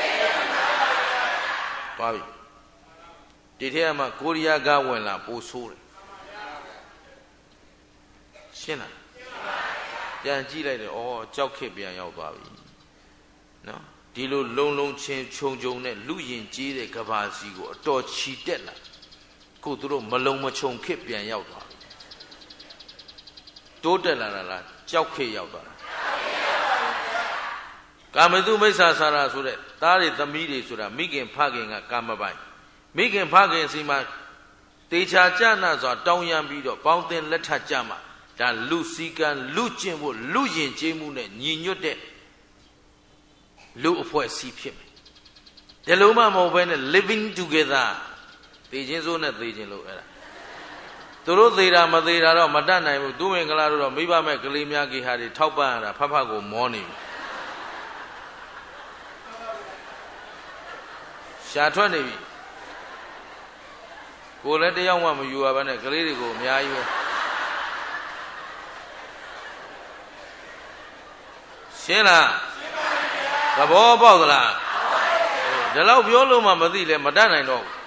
[SPEAKER 1] သွားပြီဒီထဲမှာကိုရီးယားကဝင်လာပို့ဆိုးတယ်ရှင်းလားပြန်ကြည့်လိုက်တယ်ဩကြောက်ခစ်ပြန်ရောက်သွားပြီနော်ဒီလိုလုံးချင်းခြုံနဲ့လူရင်ကြီးတဲ့ကဘာစီကိုအတော်ချီတက်လာကိုသူတို့မလုံမခြုံခစ်ပြန်ရောက်သွားတိုးတက်လာတာလားကြောက်ခစ်ရောက်သွားတာကာမတုမိစ္ဆာစာရဆိုတဲ့သားတွေသမီးတွေဆိုတာမိခင်ဖခင်ကကာမပိုင်မိခင်ဖခင်စီမှာတေချာကြနာစွာတောင်းရမ်းပြီးတော့ပေါင်းတင်လက်ထပ်ကြမှာဒါလူစည်းကမ်းလူကျင့်ဖို့လူယဉ်ကျေးမှုနဲ့ညီညွတ်တဲ့လူအဖွဲ့အစည်းဖြစ်မယ်ဒီလိုမှမဟုတ်ဘဲနဲ့ living together သေခြင်းစိုးနဲ့သေခြင်းလို့အဲ့ဒါသူတို့သေတာမသေတာတော့မတတ်နိုင်ဘူးသူမင်္ဂလာတို့တော့မိဘမဲ့ကလေးများကြီးဟာတွေထောက်ပံ့ရတာဖဖကိုမောနေပြီရှာထွက်နေပြီကိုလည်းတယောက်မှမယူရဘဲနဲ့ကလေးတွေကိုအများကြီးပဲရှင်းလားသဘောပေါက်သလားဒီလောက်ပြောလို့မှမသိလဲမတတ်နိုင်တော့ဘူး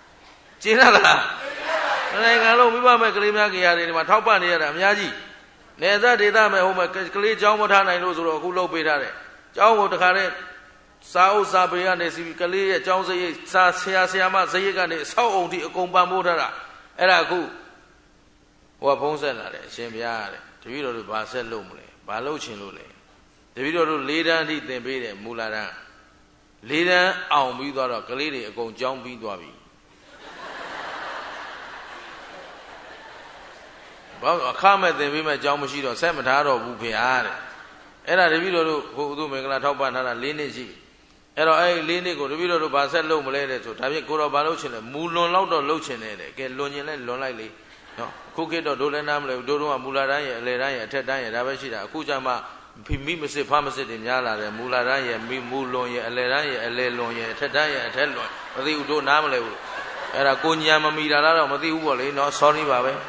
[SPEAKER 1] ကျင်းရလားနိုင်ငံလုံးမိဘမဲ့ကလေးများကြီးရတယ်ဒီမှာထောက်ပံ့နေရတာအများကြီးနေသားဒေသမဲ့ဟိုမှာကလေးเจ้าမထားနိုင်လို့ဆိုတော့အခုလုပ်ပေးထားတယ်เจ้าကိုတခါနဲ့စာအုပ်စာပေကနေစီကလေးရဲ့เจ้าစရိတ်စာဆရာမစရိတ်ကနေအဆောက်အုံထိအကုန်ပံ့ပိုးထားတာအဲ့ဒါအခုဟိုကဖုံးဆက်လာတယ်အရှင်ဘုရားတဲ့တပည့်တော်တို့ဘာဆက်လုပ်မလဲဘာလုပ်ချင်လို့လဲတပည့်တော်တို့၄တန်းအထိသင်ပေးတယ်မူလာတန်း၄တန်းအောင်ပြီးသွားတော့ကလေးတွေအကုန်ကြောင်းပြီးသွားပြီဘာအခမဲ့သင်ပေးမဲ့ကြောင်းမရှိတော့ဆက်မထားတော့ဘူးဖေဟာတဲ့အဲ့ဒါတပည့်တော်တို့ဟိုဥဒုမင်္ဂလာထောက်ပံ့ထားတာ၄နှစ်ရှိပြီအဲ့တော့အဲ့၄နှစ်ကိုတပည့်တော်တို့ဘာဆက်လုပ်မလဲတဲ့ဆိုဒါဖြင့်ကိုတော့ဘာလုပ်ချင်လဲမူလွန်လောက်တော့လုပ်ချင်တယ်တဲ့ကဲလွန်ချင်လဲလွန်လိုက်လေနော်ခုခေတ်တော့ဒိုလည်းနားမလဲဘူးတို့တော့မူလာတန်းရဲ့အလယ်တန်းရဲ့အထက်တန်းရဲ့ဒါပဲရှိတာအခုကျမှမိမစစ်ဖမစစ်တွေများလာတယ်မူလာတန်းရဲ့မူလွန်ရဲ့အလယ်တန်းရဲ့အလယ်လွန်ရဲ့အထက်တန်းရဲ့အထက်လွန်မသိဘူးတို့နားမလဲဘူးအဲ့ဒါကိုညာမမီတာလားတော့မသိဘူးပေါ့လေနော် sorry ပါပဲ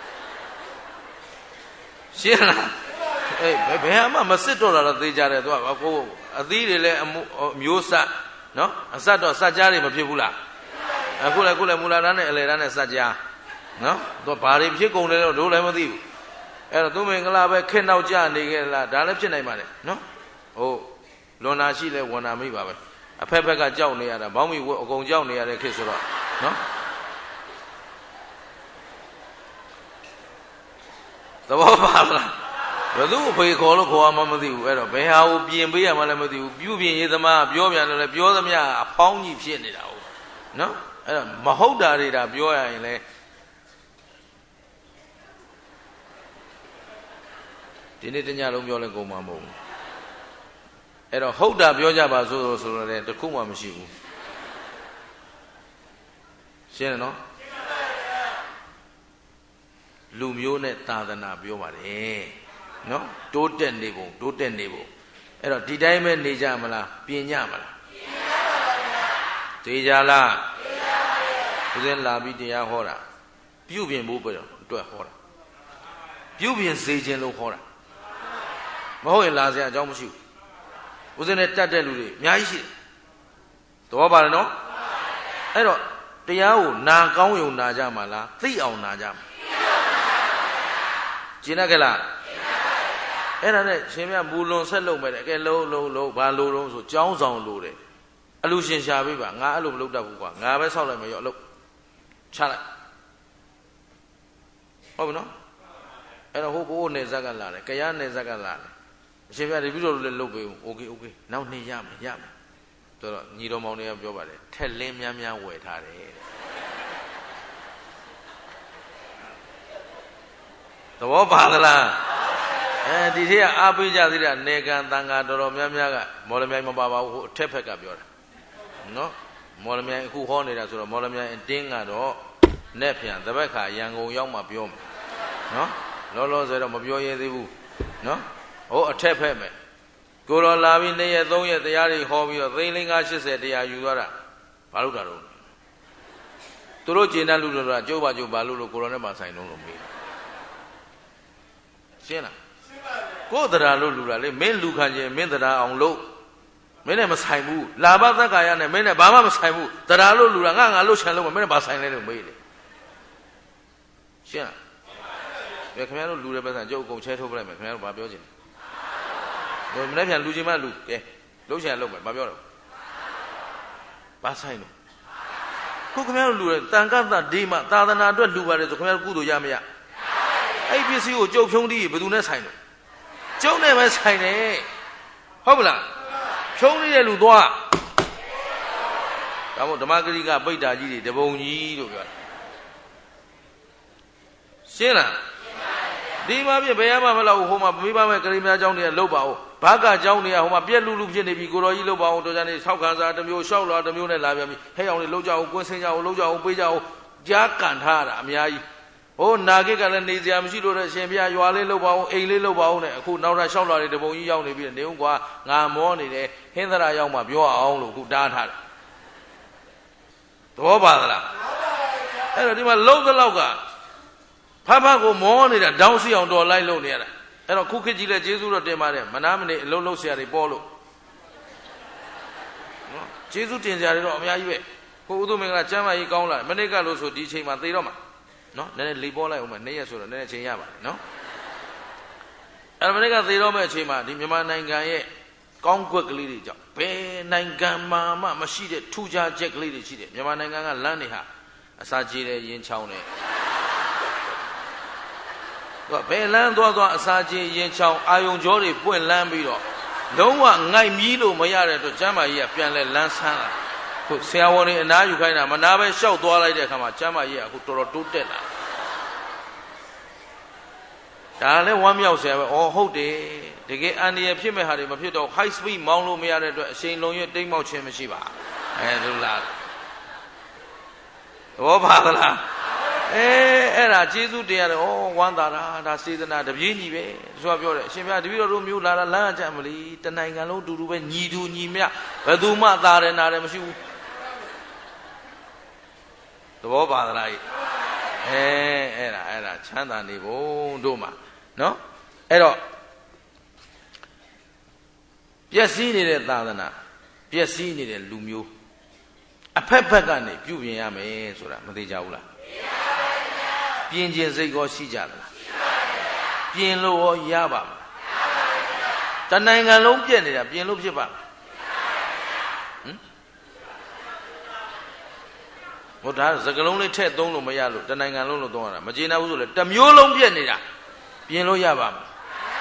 [SPEAKER 1] ရှင်းလားအေးဘယ်မှမစစ်တော့တာတော့သိကြတယ်သူကကိုအသီးတွေလည်းမျိုးစနော်အစတော့စက်ကြားတွေမဖြစ်ဘူးလားအခုလည်းမူလာတန်းနဲ့အလယ်တန်းနဲ့စက်ကြားနော်သူဘာတွေဖြစ်ကုန်လဲတော့တို့လည်းမသိဘူးအဲ့တော့သူမင်္ဂလာပဲခက်နောက်ကြနေခဲ့လားဒါလည်းဖြစ်နိုင်ပါတယ်နော်ဟုတ်လွန်နာရှိလဲဝန်နာမိပါပဲအဖက်ဖက်ကကြောက်နေရတာဘောင်းမီဝတ်အကုန်ကြောက်နေရတဲ့ခေတ်ဆိုတော့နော်သဘောပါလားဘယ်သူ့ဖေခေါ်လို့ခေါ်မှမသိဘူးအဲ့တော့ဘယ်ဟာကိုပြင်ပေးရမှလည်းမသိဘူးပြုပြင်ရေးသမားပြောပြန်တယ်ပြောသမျှအဖောင်းကြီးဖြစ်နေတာဟုတ်နော်အဲ့တော့မဟုတ်တာတွေဒါပြောရရင်လည်းဒီနေ့တညလုံးပြောလဲကုန်မှာမဟုတ်ဘူးအဲ့တော့ဟုတ်တာပြောကြပါဆိုတော့လည်းတခုမှမရှိဘူးရှင်းတယ်နော်လူမျိုးနဲ့သာသနာပြောပါတယ်နော်တိုးတက်နေပုံအဲ့တော့ဒီတိုင်းပဲနေကြမလားပြင်ကြမလားပြင်ကြပါဗျာသိကြလားသိကြပါဗျာဦးဇင်းလာပြီးတရားဟောတာပြုပြင်ဖို့ပဲအတွက်ဟောတာပြုပြင်စေခြင်းလို့ဟောတာမဟုတ်ရင်လာစရာအကြောင်းမရှိဘူးဦးဇင်းနဲ့တတ်တဲ့လူတွေအများကြီးရှိတယ်သဘောပါတယ်နော်အဲ့တော့တရားကိုနာကောင်းယုံနာကြမှာလားသိအောင်နာကြမှာကျင်တတ်ကြလားအဲ့ဒါနဲ့ရှင်မြတ်မူလွန်ဆက်လုပ်မဲ့တယ်ကဲလုံးဘာလို့တော့ဆိုကြောင်းဆောင်လို့တယ်အလူရှင်ရှာပေးပါငါအဲ့လိုမလုပ်တတ်ဘူးကွာငါပဲဆောက်လိုက်မယ်ရောလုပ်ချလိုက်ဟုတ်ပြီနော်အဲ့တော့ဟိုဘိုးနေဇက်ကလာတယ်ကရားနေဇက်ကလာတယ်အရှင်ပြတပည့်တော်တို့လည်းလုပ်ပေးဦးโอเคနောက်နေ့ရမယ်ဆိုတော့ညီတော်မောင်တွေကပြောပါတယ်ထက်လင်းများဝယ်ထားတယ်သဘောပါသလားဒီထက်အားပေးကြသေးတာနေကံတန်ခါတော်တော်များကမော်လမြိုင်မပါပါဘူးဟိုအထက်ဖက်ကပြောတာနော်မော်လမြိုင်အခုဟောနေတာဆိုတော့မော်လမြိုင်အတင်းကတော့နဲ့ပြန်တပတ်ခါရန်ကုန်ရောက်မှပြောမယ်နော်လောလောဆယ်တော့မပြောရဲသေးဘူးနော်ဟိုအထက်ဖက်မယ်ကိုတော်လာပြီး2ရက်3ရက်တရားတွေဟောပြီးတော့သိန်း580တရားယူသွားတာဘာလို့တာတော့သူတို့ကျင်တဲ့လူတို့ကကျုပ်ပါဘာလို့ကိုတော်နဲ့မှဆိုင်လုံးလို့မေးရှင်းလားကိုယ်တရားလို့လူတာလေမင်းလူခံခြင်းမင်းတရားအောင်လို့မင်းနဲ့မဆိုင်ဘူးလာဘသက်ကာယနဲ့မင်းနဲ့ဘာမှမဆိုင်ဘူးတရားလို့လူတာငါလို့ချန်လို့မင်းနဲ့ဘာဆိုင်လဲလို့မေးတယ်ရှင်းလားခင်ဗျားတို့လူတဲ့ပတ်စံကျုပ်အကုန်ချဲထုတ်ပလိုက်မယ်ခင်ဗျားတို့ဘာပြောချင်လဲမနေ့ပြန်လူချင်းမလူကဲလုံးချင်လုံးမယ်ဘာပြောတော့ဘာဆိုင်လို့ခုခင်ဗျားတို့လူတဲ့တန်ခတ်ဒီမှာသာသနာအတွက်လူပါတယ်ဆိုခင်ဗျားတို့ကုသိုလ်ရမရအဲ့ပစ္စည်းကိုကျုပ်ဖြုံးပြီးဘယ်သူနဲ့ဆိုင်လို့ကျုပ်နဲ့ပဲဆိုင်တယ်ဟုတ်မလားဖြုံးနေတဲ့လူသွားဒါမို့ဓမ္မဂရိကပိဋ္ဌာကြီးတွေတပုံကြီးလို့ပြောတယ်ရှင်းလားဒီမှာပြဘယ်မှမလောက်ဟိုမှာမိဘမဲ့ကလေးများเจ้าတွေကလှုပ်ပါဦးဘာကเจ้าတွေကဟိုမှာပြက်လူဖြစ်နေပြီကိုတော်ကြီးလှုပ်ပါဦးတော်ကြနေဆောက်ခံစားတစ်မျိုးရှောက်လာတစ်မျိုးနဲ့လာပြန်ပြီဟဲ့အောင်လေးလှုပ်ကြအောင်ကွင်းစင်းကြအောင်လှုပ်ကြအောင်ပေးကြအောင်ကြားကန်ထားတာအများကြီးဟိုနာဂိကလည်းနေစရာမရှိလို့တဲ့အရှင်ဘုရားရွာလေးလှုပ်ပါအောင်အိမ်လေးလှုပ်ပါအောင်နဲ့အခုနောက်ထပ်ရှောက်လာတဲ့တပုံကြီးရောက်နေပြီနေဦးကွာငါမောနေတယ်ဟင်းသရရောက်မှပြောအောင်လို့အခုတားထားတယ်သဘောပါသလားအဲ့တော့ဒီမှာလှုပ်တဲ့လောက်ကဖဖကိုမောနေတာတောင်းစီအောင်တော်လိုက်လို့နေရတာအဲ့တော့ခုခေတ်ကြီးလဲကျေးဇူးတော်တင်ပါတယ်မနာမနေအလုံးလုံးဆရာတွေပေါ်လို့နော်ကျေးဇူးတင်ဆရာတွေတော့အများကြီးပဲကိုဥဒုမင်္ဂလာကျမ်းမာရေးကောင်းလာမနေ့ကလို့ဆိုဒီအချိန်မှာသေတော့မှာနော်နည်းနည်းလေပေါ်လိုက်အောင်မယ်2ရက်ဆိုတော့နည်းနည်းချိန်ရပါတယ်နော်အဲ့မနေ့ကသေတော့မဲ့အချိန်မှာဒီမြန်မာနိုင်ငံရဲ့ကောင်းကွက်ကလေးတွေကြောင့်ဘယ်နိုင်ငံမှာမှမရှိတဲ့ထူးခြားချက်ကလေးတွေရှိတယ်မြန်မာနိုင်ငံကလမ်းတွေဟာအစာကြေးတဲ့ရင်းချောင်းနဲ့သူကဘယ်လမ်းသွားအစာကြေးရင်းချောင်းအာယုံကြောတွေပွင့်လန်းပြီးတော့လုံးဝငိုက်မြီးလို့မရတဲ့အတွက်ကျမ်းမာကြီးကပြန်လဲလန်းဆန်းလာခုဆရာဝန်တွေအနားယူခိုင်းတာမနာပဲရှောက်သွားလိုက်တဲ့အခါမှာကျမ်းမာကြီးကအခုတော်တော်တိုးတက်လာဒါလည်းဝမ်းမြောက်ဆရာပဲဟုတ်တယ်တကယ်အန္တရာယ်ဖြစ်မဲ့ဟာတွေမဖြစ်တော့ high speed မောင်းလို့မရတဲ့အတွက်အချိန်လုံးရွတိမ်မောက်ခြင်းမရှိပါလူလားဘောပါသလားအဲ့ဒါကျေးဇူးတင်ရတယ်ဝမ်းသာတာဒါစေတနာတပြေးညီပဲသူကပြောတယ်အရှင်ဘုရားတပည့်တော်တို့မျိုးလာတာလမ်းအကျမလီတနိုင်ငံလုံးတူတူပဲညီတူညီမျှဘယ်သူမှသာတယ်နာတယ်မရှိဘူးသဘောပါသလားအဲ့ဒါချမ်းသာနေဖို့တို့မှာနော်အဲ့တော့ပျက်စီးနေတဲ့သာသနာပျက်စီးနေတဲ့လူမျိုးအဖက်ဖက်ကနေပြုပြင်ရမယ်ဆိုတာမသိကြဘူးလားပြင်ခြင်းစိတ်ကောရှိကြသလားပြင်လို့ရောရပါမလားတနိုင်ငံလုံးပြည့်နေတာပြင်လို့ဖြစ်ပါဟိုဒါစကလုံးလေးထည့်သုံးလို့မရလို့တနိုင်ငံလုံးလို့သုံးရတာမကျေနပ်ဘူးဆိုလေတစ်မျိုးလုံးပြည့်နေတာပြင်လို့ရပါမလား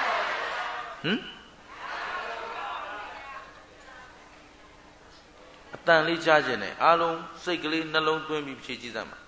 [SPEAKER 1] အတန်လေးကြားခြင်းနဲ့အားလုံးစိတ်ကလေးနှလုံးသွင်းပြီးဖြည့်ကြည့်သမှာ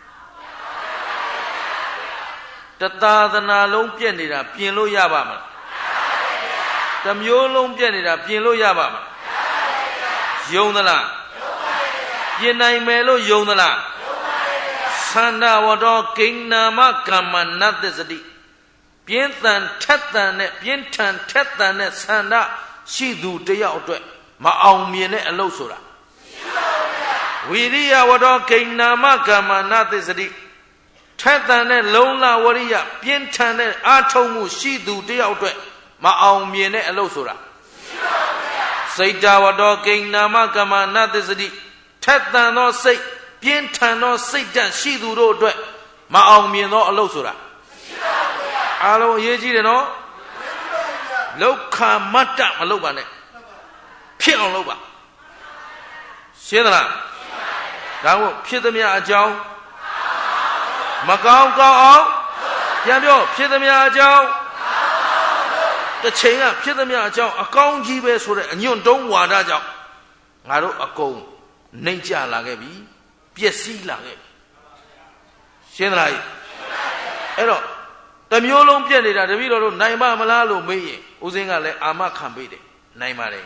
[SPEAKER 1] တသာသနာလုံးပြည့်နေတာပြင်လို့ရပါမလားတစ်မျိုးလုံးပြည့်နေတာပြင်လို့ရပါမလားယုံသလားပြင်နိုင်မယ်လို့ယုံသလားသန္တာဝတောကိဏ္ဏမကမ္မနတ္တစတိပြင်းထန်ထက်သန်တဲ့ပြင်းထန်ထက်သန်တဲ့သန္တာရှိသူတယောက်အတွက်မအောင်မြင်တဲ့အလုပ်ဆိုတာဝိရိယဝတောကိဏ္ဏမကမ္မနတ္တစတိထက်သန်တဲ့လုံလဝရိယပြင်းထန်တဲ့အာထုံမှုရှိသူတယောက်အတွက်မအောင်မြင်တဲ့အလုပ်ဆိုတာစိတ်တဝတောကိဏ္ဏမကမ္မနတ္တစတိထက်သန်သောစိတ်ပြင်းထန်သောစိတ်ဓာတ်ရှိသူတို့အတွက်မအောင်မြင်သောအလုပ်ဆိုတာအားလုံးအရေးကြီးတယ်နော်လောက်ခမတ္တမလုပ်ပါနဲ့ဖြစ်အောင်လုပ်ပါရှင်းသလားဒါကိုဖြစ်သမျှအကြောင်းမကောင်းကောင်းအောင်ပြန်ပြောဖြစ်သမျှအကြောင်းတစ်ချိန်ကဖြစ်သမျှအကြောင်းအကောင်းကြီးပဲဆိုတဲ့အညွန့်တုံးဝါဒကြောင့်ငါတို့အကုန်နှိမ့်ကြလာခဲ့ပြီပျက်စီးလာခဲ့ပြီရှင်းသလားအဲ့တော့တမျိုးလုံးပြက်နေတာတပည့်တော်တို့နိုင်ပါမလားလို့မေးရင်ဦးစင်းကလည်းအာမခံပေးတယ်နိုင်ပါတယ်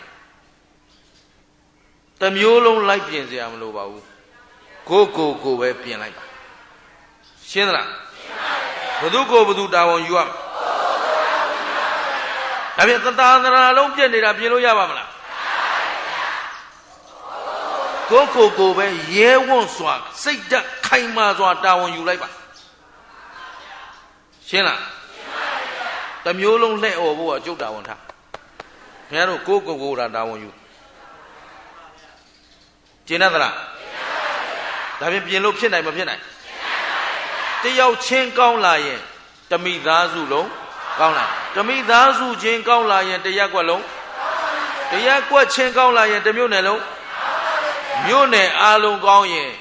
[SPEAKER 1] တမျိုးလုံးလိုက်ပြင်စရာမလိုပါဘူးကိုပဲပြင်လိုက်ပါရှင်းသလားဘသူကိုဘသူတာဝန်ယူရမယ်ဒါပြန်သာသနာလုံးပြက်နေတာပြင်လို့ရပါမလားကိုပဲရဲဝံ့စွာစိတ်ဓာတ်ခိုင်မာစွာတာဝန်ယူလိုက်ပါရှင်းလားတမျိုးလုံးလှဲ့អော်ဖို့ကကျုပ်တာဝန်ထားခင်ဗျားတို့ကိုတာဝန်ယူကျင်းသလားဒါပြင်ပြင်လို့ဖြစ်နိုင်မဖြစ်နိုင်တယောက်ချင်းကောင်းလာရင်တမိသားစုလုံးကောင်းလာတမိသားစုချင်းကောင်းလာရင်တရက်ကွက်လုံးတရက်ကွက်ချင်းကောင်းလာရင်တမျိုးနယ်လုံးမြို့နယ်အားလုံးကောင်းရင်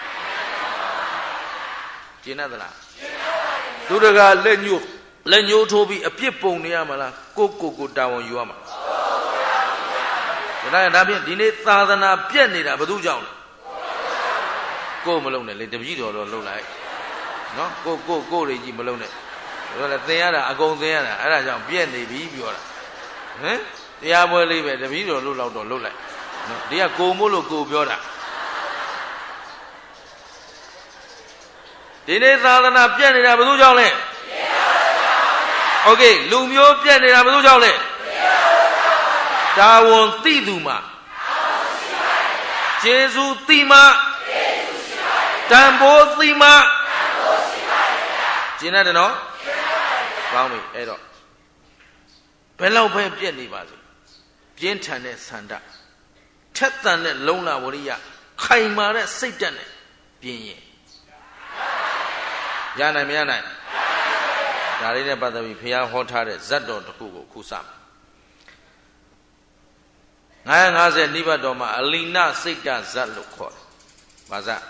[SPEAKER 1] ကျင်းသလားသူတကာလက်ညှိုးထိုးပြီးအပြစ်ပုံနေရမလားကိုတာဝန်ယူရမှာဒါဖြင့်ဒီနေ့သာသနာပြက်နေတာဘယ်သူကြောင့်လဲကိုမလုံးနဲ့လေတပည့်တော်တော့လှုပ်လိုက်နော်ကိုတွေကြီးမလုံးနဲ့ဒါလည်းသင်ရတာအကုန်သင်ရတာအဲ့ဒါကြောင့်ပြက်နေပြီပြောတာဟမ်တရားပွဲလေးပဲတပည့်တော်လှုပ်တော့လှုပ်လိုက်နော်ဒီကကိုမို့လို့ကိုပြောတာဒီနေ့သာသနာပြက်နေတာဘယ်သူကြောင့်လဲโอเคလူမျိုးပြက်နေတာဘယ်သူကြောင့်လဲတာဝန်သိသူမှာကျေးဇူးသိမှာတန်ဖိုးသိမှာကျင်းတယ်နော်ကောင်းပြီအဲ့တော့ဘယ်လောက်ပဲပြက်နေပါစေပြင်းထန်တဲ့ဆန္ဒထက်သန်တဲ့လုံလဝရိယခိုင်မာတဲ့စိတ်ဓာတ်နဲ့ပြင်းရင်ရနိုင်မရနိုင်ဒါလေးနဲ့ပတ်သက်ပြီးဘုရားဟောထားတဲ့ဇတ်တော်တစ်ခုကိုခုစမယ်950နိဗ္ဗာန်တော်မှာအလီနစိတ်တဇတ်လို့ခေါ်တယ်။ဘာဇတ်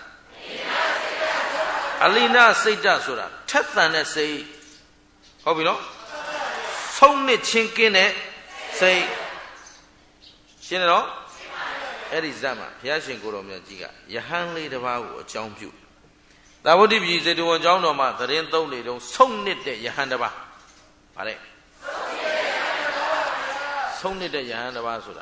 [SPEAKER 1] အလီနစိတ်တဆိုတာထက်သန်တဲ့စိတ်ဟုတ်ပြီနော်ဆုံးနစ်ချင်းကင်းတဲ့စိတ်ရှင်းတယ်နော်အဲ့ဒီဇတ်မှာဘုရားရှင်ကိုယ်တော်မြတ်ကြီးကယဟန်လေးတစ်ပါးကိုအကြောင်းပြုသာဝတိပြည်စေတဝန်ကျောင်းတော်မှာသတင်းသုံးနေတုန်းဆုံးနစ်တဲ့ယဟန်တစ်ပါးဗါလဲဆုံးနစ်တဲ့ယဟန်တစ်ပါးဆိုတာ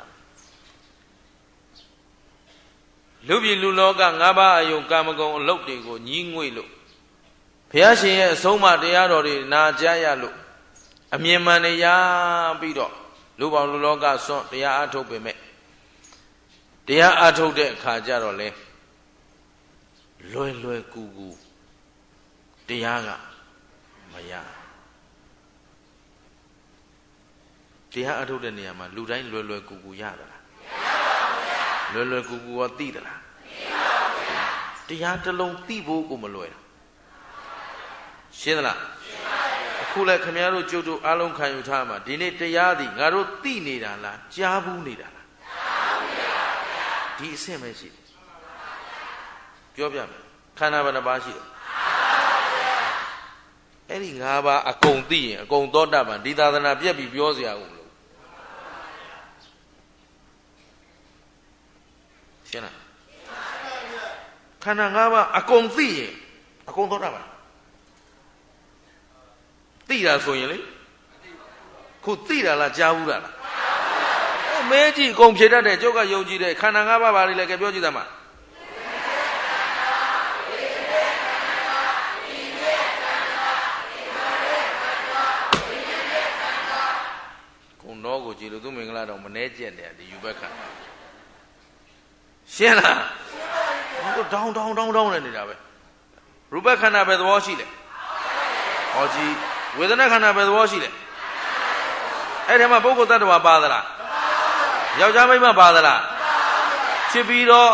[SPEAKER 1] လူပြည်လူလောက၅ပါးအယုံကာမဂုဏ်အလုပ်တွေကိုညီးငွေ့လို့ဘုရားရှင်ရဲ့အဆုံးအမတရားတော်တွေနာကြားရလို့အမြင်မှန်တွေရပြီးတော့လူပေါင်းလူလောကဆွန့်တရားအထုတ်ပေမဲ့တရားအထုတ်တဲ့အခါကျတော့လေလွယ်လွယ်ကူကူတရားကမရတရားအထုတ်တဲ့နေရာမှာလူတိုင်းလွယ်လွယ်ကူကူရတာလားမရပါဘူးလွယ်လွယ်ကူကူကသိသလားမသိပါဘူးတရားတစ်လုံးသိဖို့ကိုမလွယ်တာရှင်းသလားရှင်းပါတယ်အခုလည်းခင်ဗျားတို့ကျုပ်တို့အားလုံးခံယူထားမှာဒီနေ့တရားသည်ငါတို့သိနေတာလားကြားဘူးနေတာလားကြားဘူးနေတာပါဗျာဒီအဆင့်ပဲရှိတယ်ပြောပြမယ်ခန္ဓာဘယ်နှပါးရှိတယ်အဲ့ဒီ၅ပါးအကုန်သိရင်အကုန်သောတာပန်ဒီသာသနာပြက်ပြီးပြောစရာဘူးလို့ရှင်းလားခန္ဓာ၅ပါးအကုန်သိရင်အကုန်သောတာပန်သိတာဆိုရင်လေခုသိတာလားကြားဘူးလားမဲကြည့်အကုန်ဖြေတတ်တယ်ကျုပ်ကယုံကြည်တယ်ခန္ဓာ၅ပါးပါလေကပြောကြည့်သမှာတော့ကိုကြည်လို့သူမင်္ဂလာတော့မနှဲကျက်တယ်ဒီယူဘက်ခန္ဓာရှင်းလားဟိုတောင်းနဲ့နေတာပဲရူပခန္ဓာပဲသဘောရှိတယ်ဟောကြည်ဝေဒနာခန္ဓာပဲသဘောရှိတယ်အဲ့ဒီမှာပုဂ္ဂိုလ်တ attva ပါသလားယောက်ျားမိန်းမပါသလားဖြစ်ပြီးတော့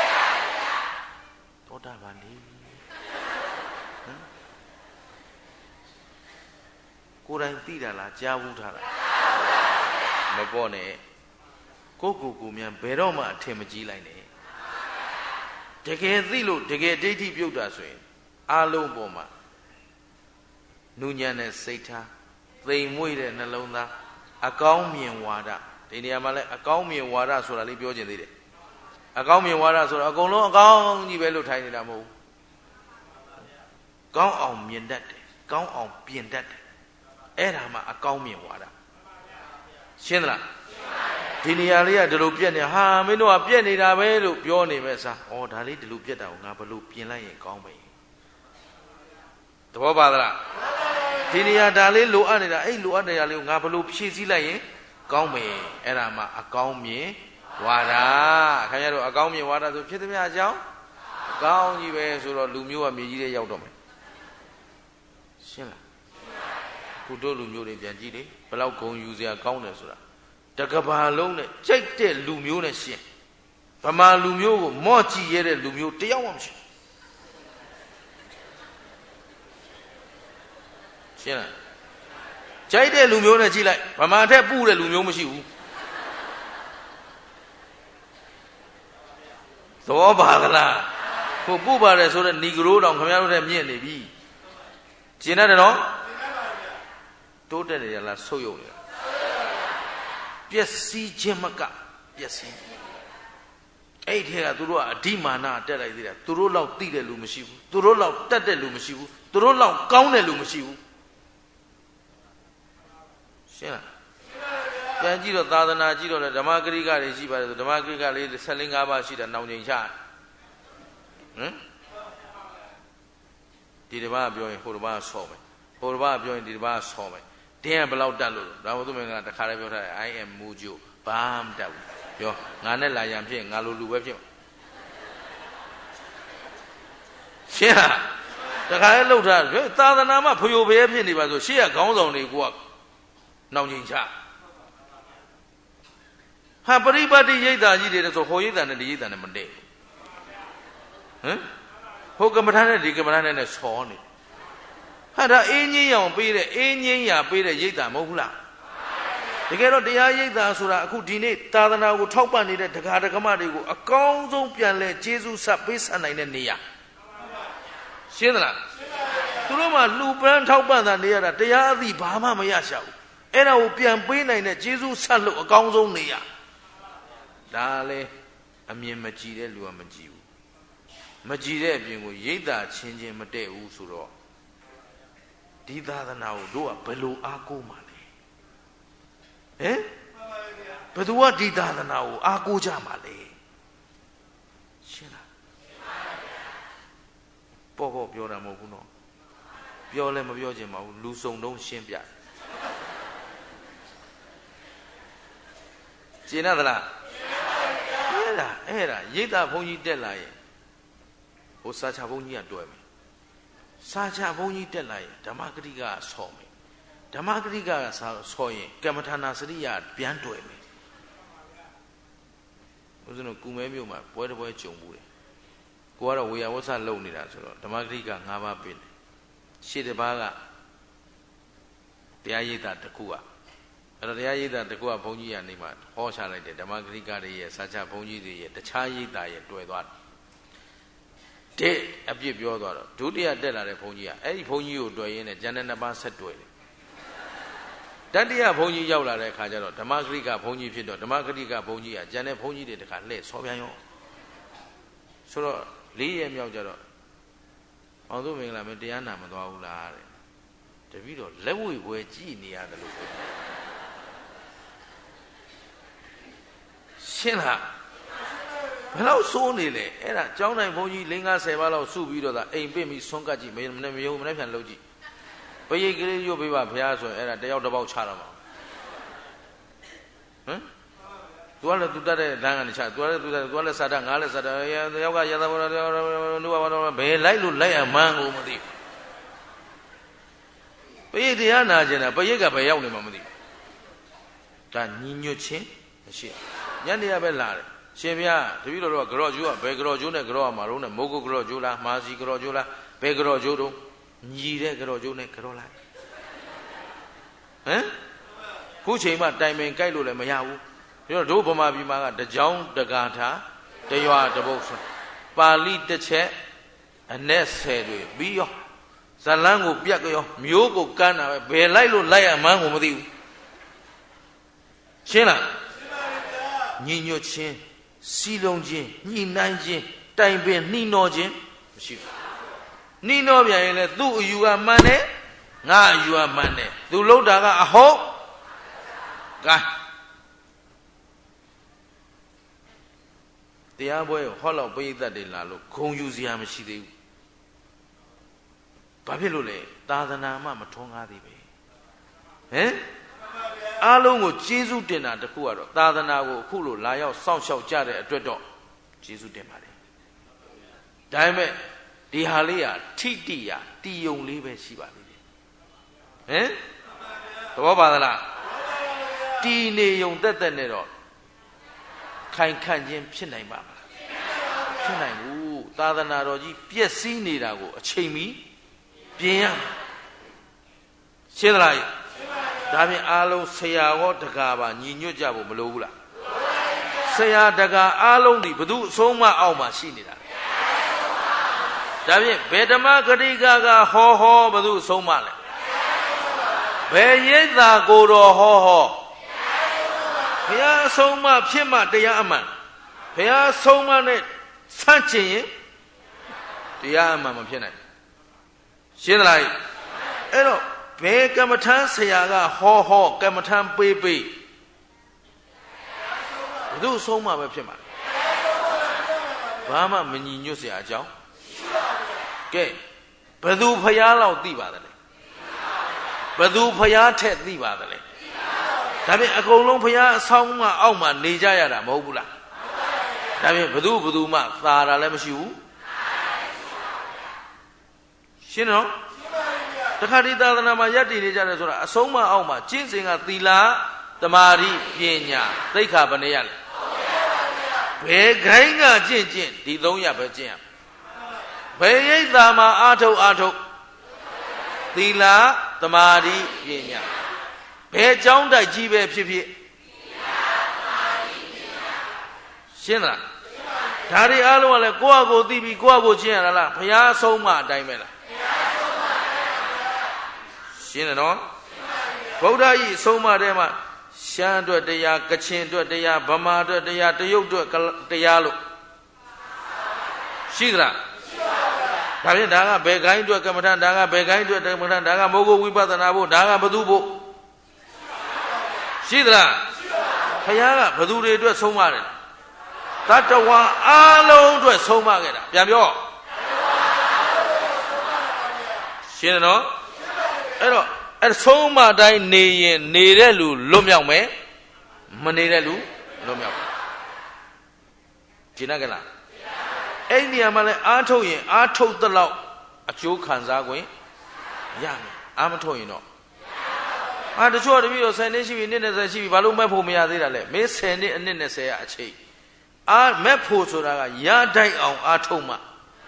[SPEAKER 1] သောတာပန်ဒီကိုယ်တိုင်သိတာလားကြားဘူးထားလားမပေါ့နဲ့ကိုမြန်ဘယ်တော့မှအထင်မကြီးလိုက်နဲ့တကယ်သိလို့တကယ်ဒိဋ္ဌိပြုတ်တာဆိုရင်အားလုံးပေါ်မှာနုညံ့တဲ့စိတ်ထားသိမ်မွေ့တဲ့နှလုံးသားအကောင်းမြင်ဝါဒဒီနေရာမှာလဲအကောင်းမြင်ဝါဒဆိုတာလေးပြောချင်သေးတယ်အကောင်းမြင်ဝါဒဆိုတာအကုန်လုံးအကောင်းကြီးပဲလို့ထိုင်နေတာမဟုတ်ဘူးကောင်းအောင်မြင်တတ်တယ်ကောင်းအောင်ပြင်တတ်တယ်အဲ့ဒါမှအကောင်းမြင်ဝါဒရှင်းသလားဒီနေရာလေးကဒီလိုပြက်နေဟာမင်းတို့ကပြက်နေတာပဲလို့ပြောနေမဲ့စားဩဒါလေးဒီလိုပြက်တာကိုငါဘယ်လိုပြင်လိုက်ရင်ကောင်းမယ်သဘောပါသလားဒီနေရာဒါလေးလိုအပ်နေတာအဲ့လိုအပ်နေတာလေးကိုငါဘယ်လိုဖြည့်ဆည်းလိုက်ရင်ကောင်းမယ်အဲ့ဒါမှအကောင်းမြင်ဝါဒခင်ဗျားတို့အကောင်းမြင်ဝါဒဆိုဖြစ်သမျှအကြောင်းအကောင်းကြီးပဲဆိုတော့လူမျိုးကမြေကြီးတွေရောက်တော့မယ်ရှင်းလားခုတို့လူမျိုးတွေပြန်ကြည့်လေဘယ်လောက်ဂုဏ်ယူစရာကောင်းတယ်ဆိုတာတကဘာလုံးနဲ့ကြိုက်တဲ့လူမျိုးနဲ့ရှင်းဗမာလူမျိုးကိုမော့ကြည့်ရတဲ့လူမျိုးတယောက်မှမရှိရှင်းလားကြိုက်တဲ့လူမျိုးနဲ့ကြည့်လိုက်ဗမာထက်ပူတဲ့လူမျိုးမရှိဘူးသဘောပါကလားခုပူပါတယ်ဆိုတော့နီဂရိုးတောင်ခင်ဗျားတို့နဲ့မြင့်နေပြီရှင်းတယ်နော်တိုးတက်နေရလားဆုပ်ယုပ်နေလားပျက်စီးခြင်းမကပျက်စီးအဲ့ဒီကသူတို့ကအဓိမာနတက်လိုက်သေးတယ်သူတို့လောက်သိတဲ့လူမရှိဘူးသူတို့လောက်တက်တဲ့လူမရှိဘူးသူတို့လောက်ကောင်းတဲ့လူမရှိဘူးရှင်းလားပြန်ကြည့်တော့သာသနာကြည့်တော့လေဓမ္မဂရိကတွေရှိပါတယ်ဆိုဓမ္မဂရိကလေး15ပါးရှိတာနောင်ချိန်ချဟမ်ဒီတစ်ပါးပြောရင်ဟိုတစ်ပါးဆော့မယ်ဟိုတစ်ပါးပြောရင်ဒီတစ်ပါးဆော့မယ်တင်းကဘယ်လောက်တက်လို့ဒါမှမဟုတ်သူမင်္ဂလာတခါလေးပြောထားတယ် I am Mujo ဘာမှမတက်ဘူးပြောငါနဲ့လာရန်ဖြစ်ငါလိုလူပဲဖြစ်ရှင်းလားတခါလေးလှုပ်ထားတယ်သာသနာမှာဖယိုဖယဲဖြစ်နေပါဆိုရှေ့ကခေါင်းဆောင်တွေကနောင်ကျင်ချဟာပရိပတ်တိရိတ်တာကြီးတယ်ဆိုဟိုရိတ်တာနဲ့ဒီရိတ်တာနဲ့မတည့်ဟမ်ဟိုကမ္မထာနဲ့ဒီကမ္မထာနဲ့ဆောနေဟာဒါအင်းကြီးရောင်ပေးတဲ့အင်းကြီးရာပေးတဲ့ရိတ်တာမဟုတ်ဘူးလားတကယ်တော့တရားရိတ်တာဆိုတာအခုဒီနေ့သာသနာကိုထောက်ပံ့နေတဲ့ဒကာဒကမတွေကိုအကောင်းဆုံးပြန်လဲကျေးဇူးဆက်ပေးဆံနိုင်တဲ့နေရာရှင်းသလားသူတို့မှလှူပန်းထောက်ပံ့တာနေရတာတရားအသည့်ဘာမှမရရှာဘူးအဲ့ဒါကိုပြန်ပေးနိုင်တဲ့ကျေးဇူးဆက်လို့အကောင်းဆုံးနေရဒါလေအမြင်မကြည့်တဲ့လူကမကြည့်ဘူးမကြည့်တဲ့အပြင်ကိုရိတ်တာချင်းချင်းမတည့်ဘူးဆိုတော့ဒီသာသနာကိုတို့ကဘယ်လိုအားကိုးမှာလဲဟင်ဘယ်သူကဒီသာသနာကိုအားကိုးကြမှာလဲရှင်းလားပေါ့ပြောတာမဟုတ်ဘူးနော်ပြောလဲမပြောချင်ပါဘူးလူစုံတုံးရှင်းပြရှင်းသလားအဲ့ဒါရိတ်တာဘုန်းကြီးတက်လာရင်ဟိုစာချဘုန်းကြီးကတွဲမယ်စာချဘုန်းကြီးတက်လာရင်ဓမ္မဂရိကဆော်မယ်ဓမ္မဂရိကဆော်ရင်ကမ္မထာနာစရိယပြန်တွဲမယ်ဘုရားတို့ကုမဲမြို့မှာပွဲတစ်ပွဲကြုံဘူးတယ်ကိုကတော့ဝေယဝဆလုံနေတာဆိုတော့ဓမ္မဂရိက5ပါးပြင်တယ်ရှေ့တစ်ပါးကတရားရိပ်တာတစ်ခုအဲ့တော့တရားရိပ်တာတစ်ခုကဘုန်းကြီးကနေမှဟောချလိုက်တယ်ဓမ္မဂရိကတွေရဲ့စာချဘုန်းကြီးတွေရဲ့တခြားရိပ်တာရဲ့တွဲသွားတယ်တဲ့အပြစ်ပြောသွားတော့ဒုတိယတက်လာတဲ့ဘုန်းကြီးကအဲ့ဒီဘုန်းကြီးကိုတွဲရင်းနဲ့ဉာဏ်နဲ့2ပါးဆက်တွဲတယ်တတိယဘုန်းကြီးရောက်လာတဲ့အခါကျတော့ဓမ္မဂရိကဘုန်းကြီးဖြစ်တော့ဓမ္မဂရိကဘုန်းကြီးကဉာဏ်နဲ့ဘုန်းကြီးတွေတခါလှည့်ဆောပြန်ရောဆိုတော့4ရက်မြောက်ကြတော့အောင်သူမင်္ဂလာမင်းတရားနာမသွားဘူးလားတဲ့တပည့်တော်လက်ဝဲပွဲကြည်နေရတယ်လို့ပြောရှင်းလားဘယ်လောက်စိုးနေလဲအဲ့ဒါကျောင်းတိုင်းဘုန်းကြီး5-10ပါးလောက်စုပြီးတော့သာအိမ်ပင့်ပြီးဆွန့်ကတ်ကြည့်မယုံမနဲ့ပြန်လုပ်ကြည့်ပရိတ်ကလေးရုပ်ပေးပါဘုရားဆိုရင်အဲ့ဒါတယောက်တစ်ပေါက်ချတော့မှာဟမ်သူကလည်းသူတတ်တဲ့လမ်းကနေချသူကလည်းစာတတ်ငါလည်းစာတတ်ယောက်ကရသဘောနုဘာတော့ဘယ်လိုက်လို့လိုက်အမှန်းကိုမသိပရိတ်တရားနာကျင်တာပရိတ်ကဘယ်ရောက်နေမှမသိဒါညီညွတ်ခြင်းမရှိညနေရပဲလာတယ်ရှင်ဗျာတပည့်တော်တို့ကကြော့ကျိုးကဘယ်ကြော့ကျိုးနဲ့ကြော့ရမှာတော့နဲ့မိုးကုတ်ကြော့ကျိုးလားမာစီကြော့ကျိုးလားဘယ်ကြော့ကျိုးတော့ညီတဲ့ကြော့ကျိုးနဲ့ကြော့လိုက်ဟမ်ခုချိန်မှတိုင်ပင်ကြိုက်လို့လည်းမရဘူးပြီးတော့တို့ဗမာပြည်မှာကတကြောင်တကာထာတရွာတပုတ်ဆိုပါဠိတစ်ချက်အနဲ့10တွေပြီးရောဇလန်းကိုပြတ်ကြောမျိုးကိုကမ်းတာပဲဘယ်လိုက်လို့လိုက်ရမှန်းကိုမသိဘူးရှင်းလားညီညွတ်ခြင်းစီလုံးခြင်းညှိနှိုင်းခြင်းတိုင်ပင်နှီးနှောခြင်းမရှိဘူးနှီးနှောပြန်ရင်လည်းသူ့အယူကမှန်တယ်ငါအယူကမှန်တယ်သူလှုပ်တာကအဟုတ်ကဲတရားပွဲကိုဟောလောက်ပိဋကတ်တွေလာလို့ဂုံယူစရာမရှိသေးဘူးဘာဖြစ်လို့လဲသာသနာမှမထွန်းကားသေးပဲဟမ်အားလုံးကိုကျေးဇူးတင်တာတခုကတော့သာသနာကိုအခုလိုလာရောက်စောင့်ရှောက်ကြတဲ့အတွက်တော့ကျေးဇူးတင်ပါတယ်ဒါပေမဲ့ဒီဟာလေးကထိတိယတီယုံလေးပဲရှိပါသေးတယ်ဟမ်သဘောပါသလားတီနေယုံတက်တက်နဲ့တော့ခိုင်ခန့်ခြင်းဖြစ်နိုင်ပါမလားဖြစ်နိုင်ဘူးသာသနာတော်ကြီးပျက်စီးနေတာကိုအချိန်မီပြင်ရရှင်းသလားဒါဖြင့်အားလုံးဆရာဟောတကာပါညီညွတ်ကြဖို့မလိုဘူးလားဆရာတကာအားလုံးဒီဘု து အဆုံးမအောက်မှာရှိနေတာဒါဖြင့်ဘယ်ဓမ္မဂရိကကဟောဘု து အဆုံးမလဲဘယ်ရိပ်သာကိုတော်ဟောဘုရားအဆုံးမဖြစ်မှတရားအမှန်ဘုရားဆုံးမနဲ့ဆန့်ကျင်ရင်တရားအမှန်မဖြစ်နိုင်ရှင်းသလားအဲ့တော့ဘယ်ကမ္မထမ်းဆရာကဟောကမ္မထမ်းပေးဘု து ဆုံးမပဲဖြစ်မှာဘာမှမညီညွတ်စရာအကြောင်းကဲဘယ်သူဖျားလောက်သိပါတယ်လဲဘယ်သူဖျားထက်သိပါတယ်လဲဒါဖြင့်အကုန်လုံးဖျားအဆောင်မှအောက်မှာနေကြရတာမဟုတ်ဘူးလားဒါဖြင့်ဘယ်သူမှသာတာလည်းမရှိဘူးရှင်းနော်တခါဒီသာသနာမှာယက်တည်နေကြတယ်ဆိုတာအဆုံးမအောက်မှာကျင့်စဉ်ကသီလသမာဓိပညာသိက္ခာဘယ်နှရလဲဘယ်ခိုင်းကကျင့်ဒီ3ရပ်ပဲကျင့်ရဘယ်ရိပ်သာမှာအာထုတ်သီလသမာဓိပညာဘယ်ကြောင်းတိုက်ကြီးပဲဖြစ်ဖြစ်ရှင်းလားဒါတွေအားလုံးကလည်းကိုယ့်အကိုသိပြီးကိုယ့်အကိုကျင့်ရတာလားဘုရားဆုံးမအတိုင်းပဲလားရှင်းတယ်နော်ဗုဒ္ဓဤဆုံးမတဲ့မှာရှမ်းအတွက်တရားကချင်အတွက်တရားဗမာအတွက်တရားတရုတ်အတွက်တရားလို့ရှိသလားဒါဖြင့်ဒါကဘယ်ကိုင်းအတွက်ကမ္မထဒါကဘယ်ကိုင်းအတွက်ကမ္မထဒါကမောဂဝိပဿနာဖို့ဒါကဘသူဖို့ရှိသလားဘုရားကဘသူတွေအတွက်ဆုံးမတယ်တတ္တဝါအားလုံးအတွက်ဆုံးမခဲ့တာပြန်ပြောရှင်းတယ်နော်အဲ့တော့အဲ့ဆုံးမတိုင်းနေရင်နေတဲ့လူလွတ်မြောက်မယ်မနေတဲ့လူလွတ်မြောက်မယ်ရှင်းတယ်ကလားအဲ့ဒီနေရာမှာလဲအားထုတ်ရင်အားထုတ်သလောက်အကျိုးခံစားခွင့်ရမယ်အားမထုတ်ရင်တော့တချို့တပည့်တော်10နှစ်ရှိပြီနှစ်20ရှိပြီဘာလို့မဲ့ဖို့မရသေးတာလဲမင်း10နှစ်အနှစ်20ရအချိန်မဲ့ဖို့ဆိုတာကရတိုက်အောင်အားထုတ်မှ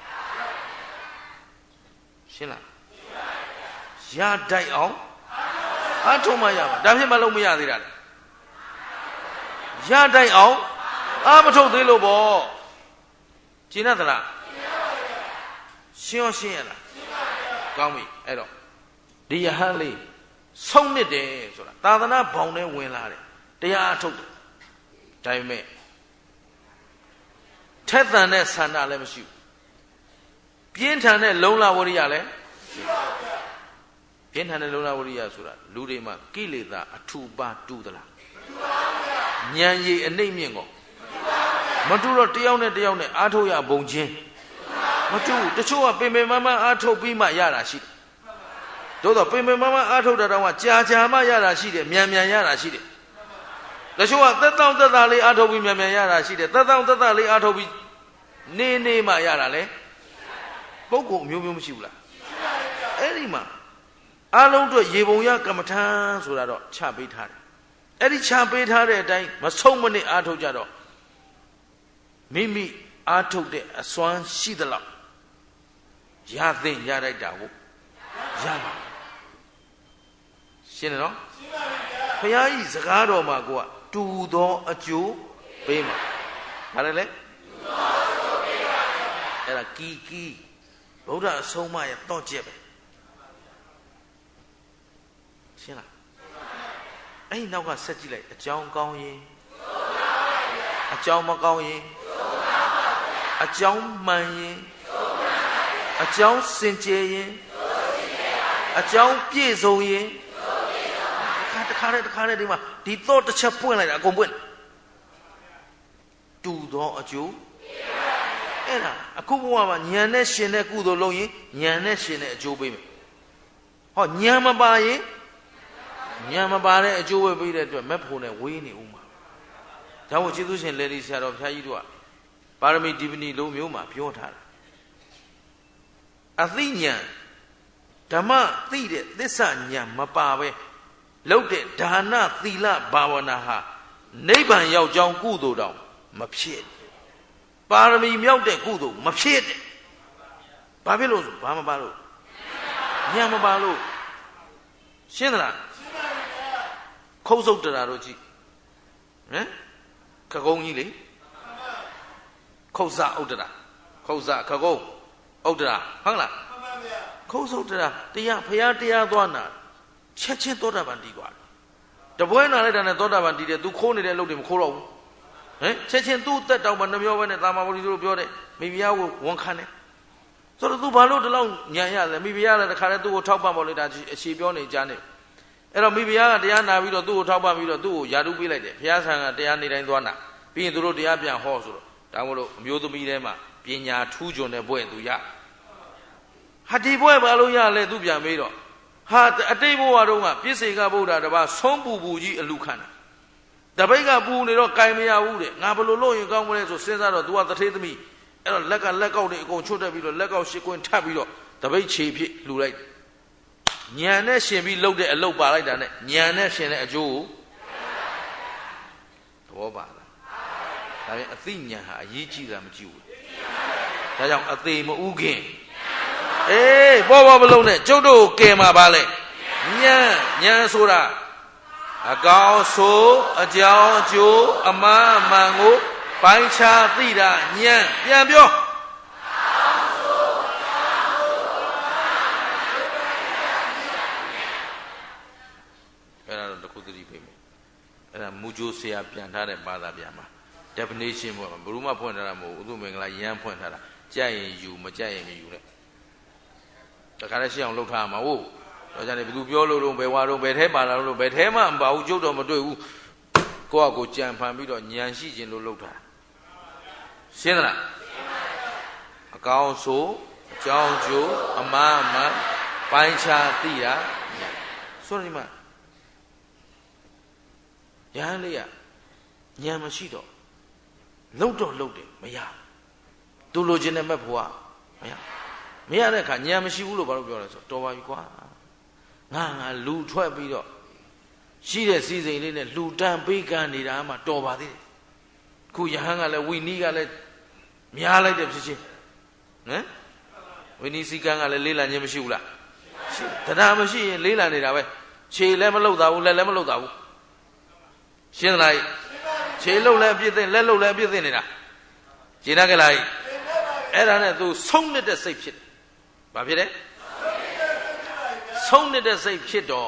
[SPEAKER 1] ရှင်းလားရတိုက်အောင်အားထုတ်မှရမှာဒါဖြစ်မလို့မရသေးတာလေရတိုက်အောင်အားမထုတ်သေးလို့ပေါ့ရှင်းသလားရှင်းရှင်းရလားကောင်းပြီအဲ့တော့ဒီယဟန်လေးဆုံးနစ်တယ်ဆိုတာသာသနာဘောင်ထဲဝင်လာတယ်တရားအထုတ်တယ်ဒါပေမဲ့ထက်သန်တဲ့ဆန္ဒလည်းမရှိဘူးပြင်းထန်တဲ့လုံလဝရိယလည်းပြင်းထန်တဲ့လုံလဝရိယဆိုတာလူတွေမှာကိလေသာအထူပါတူသလားဉာဏ်ရည်အနှိမ့်မြင့်ကောမတူတော့တယောက်နဲ့တယောက်နဲ့အားထုတ်ရဘုံချင်းမတူတချို့ကပင်ပင်မမအားထုတ်ပြီးမှရတာရှိတယ်သို့တော့ပင်ပင်မမအားထုတ်တာတော့ကြာကြာမှရတာရှိတယ်မြန်မြန်ရတာရှိတယ်တချို့ကသက်တောင့်သက်သာလေးအားထုတ်ပြီးမြန်မြန်ရတာရှိတယ်သက်တောင့်သက်သာလေးအားထုတ်ပြီးနေနေမှရတာလေပုဂ္ဂိုလ်အမျိုးမျိုးမရှိဘူးလားအဲ့ဒီမှာအားလုံးတို့ရေပုံရကမ္မထံဆိုတာတော့ချပေးထားတယ်အဲ့ဒီချပေးထားတဲ့အတိုင်းမဆုံးမနစ်အားထုတ်ကြတော့မိမိအားထုတ်တဲ့အစွမ်းရှိသလောက်ရသိရလိုက်တာဟုတ်ရပါရှင်းတယ်နော်ဘုရားကြီးစကားတော်မှာကိုကတူသောအကျိုးပေးမှာဘာလဲလဲအဲ့ဒါကီဗုဒ္ဓအဆုံးအမရဲ့တော့ကျက်ပဲရှင်းလားအဲ့ဒီနောက်ကဆက်ကြည့်လိုက်အကြောင်းကောင်းရင်အကြောင်းမကောင်းရင်အကြောင်းမှန်ရင်အကြောင်းစင်ကြယ်ရင်အကြောင်းပြည့်စုံရင်တခါတည်းဒီမှာဒီတော့တစ်ချက်ပွင့်လိုက်တာအကုန်ပွင့်တူသောအကျိုးအဲ့ဒါအခုဘဝမှာဉာဏ်နဲ့ရှင်တဲ့ကုသိုလ်လုပ်ရင်ဉာဏ်နဲ့ရှင်တဲ့အကျိုးပေးမယ်ဟောဉာဏ်မပါရင်ဉာဏ်မပါတဲ့အကျိုးပဲပေးတဲ့အတွက်မက်ဖို့နဲ့ဝေးနေဦးမှာဒါမို့ကျေးဇူးရှင်လေဒီဆရာတော်ဘုရားကြီးတို့ကပါရမီဒီပနီလုံးမျိုးမှာပြောထားတာအသိဉာဏ်ဓမ္မသိတဲ့သစ္စာဉာဏ်မပါပဲလုပ်တဲ့ဒါနသီလဘာဝနာဟာနိဗ္ဗာန်ရောက်ကြောင်းကုသိုလ်တောင်မဖြစ်ပါရမီမြောက်တဲ့ကုသိုလ်မဖြစ်တဲ့ဘာဖြစ်လို့ဘာမပါလို့ဉာဏ်မပါလို့ရှင်းသလားခုတ်ဆုပ်တရာတို့ကြည့်ဟမ်ခကုံးကြီးလေခုတ်စဥဒ္ဒရာခုတ်စခကုံးဥဒ္ဒရာဟုတ်လားခုတ်ဆုပ်တရာတရားဖရာတရားသွားနာချက်ချင်းသောတာပန်တည်သွားတယ်တပွဲနာလိုက်တာနဲ့သောတာပန်တည်တယ် तू ခိုးနေတဲ့အလုပ်တွေမခိုးတော့ဘူးဟမ်ချက်ချင်း तू တက်တောင်မှနှမျောပဲနဲ့တာမာဝတိတို့ပြောတယ်မိဖုရားကိုဝန်ခံတယ်ဆိုတော့ तू ဘာလို့ဒီလောက်ညံရလဲမိဖုရားလည်းတခါတည်း तू ကိုထောက်ပံ့ပေါ်လိုက်တာအခြေပြောနေကြတယ်အဲ့တော့မိဖုရားကတရားနာပြီးတော့ तू ကိုထောက်ပံ့ပြီးတော့ तू ကိုယာတုပေးလိုက်တယ်ဘုရားဆံကတရားနေတိုင်းသွားနာပြီးရင်သူတို့တရားပြန်ဟောဆိုတော့ဒါမို့လို့အမျိုးသမီးထဲမှာပညာထူးချွန်တဲ့ဘွဲ့ तू ရဟာဒီဘွဲ့ဘာလို့ရလဲ तू ပြန်မေးတော့ဟာအတိတ်ဘဝတုန်းကပြစ္ဆေကဗုဒ္ဓတပါးဆုံးပူကြီးအလူခံတာတပိတ်ကပူနေတော့ကင်မရဘူးတဲ့ငါဘယ်လိုလုပ်ရင်ကောင်းမလဲဆိုစဉ်းစားတော့ तू ကတထေးသမီးအဲ့တော့လက်ကောက်တွေအကုန်ချွတ်တက်ပြီးတော့လက်ကောက်ရှစ်ကွင်းထပ်ပြီးတော့တပိတ်ခြေဖြစ်လှူလိုက်ညံနဲ့ရှင်ပြီးလှုပ်တဲ့အလုပ်ပါလိုက်တာနဲ့ညံနဲ့ရှင်တဲ့အကျိုးကိုသဘောပါလားဒါပြန်အသိဉာဏ်ဟာအရေးကြီးတာမကြည့်ဘူးဒါကြောင့်အသေးမဥခင်ပေါ်မလုံးနဲ့ကျုပ်တို့ကဲမှာပါလေညံဆိုတာအကောင်ဆိုအကြောင်းအကျိုးအမှန်အမှန်ကိုပိုင်းခြားသိတာညံပြန်ပြောအဲ့ဒါတော့တခုသတိပေးမယ်အဲ့ဒါမူကြိုးဆရာပြန်ထားတဲ့ဘာသာပြန်မှာ definition ပေါ့ဘယ်သူမှဖွင့်ထားတာမဟုတ်ဘူးဥဒုမင်္ဂလာရမ်းဖွင့်ထားတာကြက်ရင်ယူမကြက်ရင်မယူနဲ့တခါတည်းရှင်းအောင်လုပ်ထားမှာဟုတ်တော့ကြတယ်ဘယ်သူပြောလို့တော့ဘယ်ဝါတော့ဘယ်ထဲပါလာလို့ဘယ်ထဲမှမပါဘူးကျုပ်တော့မတွေ့ဘူးကိုယ့်အကိုကြံဖန်ပြီးတော့ညံရှိခြင်းလို့လုပ်ထားရှင်းသလားအကောင်ဆိုအကြောင်းကျိုးအမှန်အမှန်ပိုင်းခြားသိတာဆိုဒီမှာရဟန်းလေးကညံမရှိတော့လှုပ်တော့လှုပ်တယ်မရသူလိုချင်တဲ့မဲ့ဘုရားမရတဲ့အခါညံမရှိဘူးလို့ဘာလို့ပြောလဲဆိုတော်ပါပြီကွာငါလူထွက်ပြီးတော့ရှိတဲ့စီစိန်လေးနဲ့လှူတန်းပေးကမ်းနေတာမှတော်ပါသေးတယ်ခုယဟန်ကလည်းဝိနည်းကလည်းများလိုက်တယ်ဖြစ်ချင်းဟမ်ဝိနည်းစီကံကလည်းလေးလံခြင်းမရှိဘူးလားရှိတရားမရှိရင်လေးလံနေတာပဲခြေလည်းမလှုပ်တာဘူးလက်လည်းမလှုပ်တာဘူးရှင်းသလားခြေလှုပ်လည်းအပြစ်သိလက်လှုပ်လည်းအပြစ်သိနေတာရှင်းတတ်ကြလားအဲ့ဒါနဲ့သူဆုံးနေတဲ့စိတ်ဖြစ်တယ်ဘာဖြစ်လဲဆုံးနေတဲ့စိတ်ဖြစ်တော့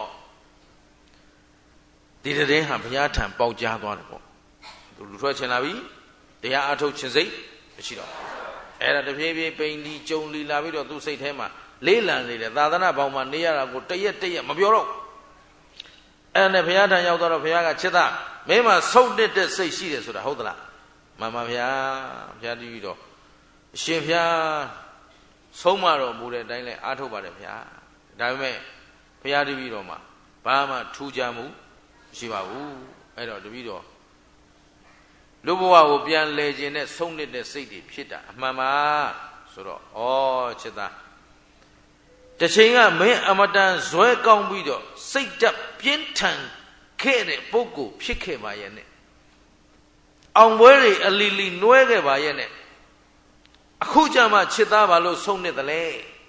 [SPEAKER 1] ဒီတဲ့ဟာဘုရားထံပေါက်ကြားသွားတယ်ပေါ့သူလူထွက်ချင်လာပြီတရားအထုတ်ခြင်းစိတ်မရှိတော့အဲ့ဒါတဖြည်းဖြည်းပိန်ဒီကြုံလီလာပြီးတော့သူ့စိတ်ထဲမှာလေးလံနေတယ်သာသနာ့ဘောင်မှာနေရတာကိုတရက်မပြောတော့အဲ့နဲ့ဘုရားထံရောက်တော့ဘုရားကချစ်သားမင်းမှာဆုံးတဲ့စိတ်ရှိတယ်ဆိုတာဟုတ်သလားမှန်ပါဗျာဘုရားတည်ပြီးတော့အရှင်ဘုရားဆုံးမတော်မူတဲ့အတိုင်းလဲအားထုတ်ပါတယ်ဗျာဒါပေမဲ့ဘုရားတပည့်တော်မှာဘာမှထူးခြားမှုမရှိပါဘူးအဲ့တော့တပည့်တော်လူဘဝကိုပြန်လဲခြင်းနဲ့ဆုံးနေတဲ့စိတ်တွေဖြစ်တာအမှန်ပါဆိုတော့ဩချစ်သားတချိန်ကမင်းအမတန်ဇွဲကောင်းပြီးတော့စိတ်ဓာတ်ပြင်းထန်ခဲ့တဲ့ပုဂ္ဂိုလ်ဖြစ်ခဲ့ပါရဲ့နဲ့အောင်ပွဲတွေအလီလီနှွဲခဲ့ပါရဲ့နဲ့အခုကြမှာချစ်သားဘာလို့ဆုံးနေသလဲ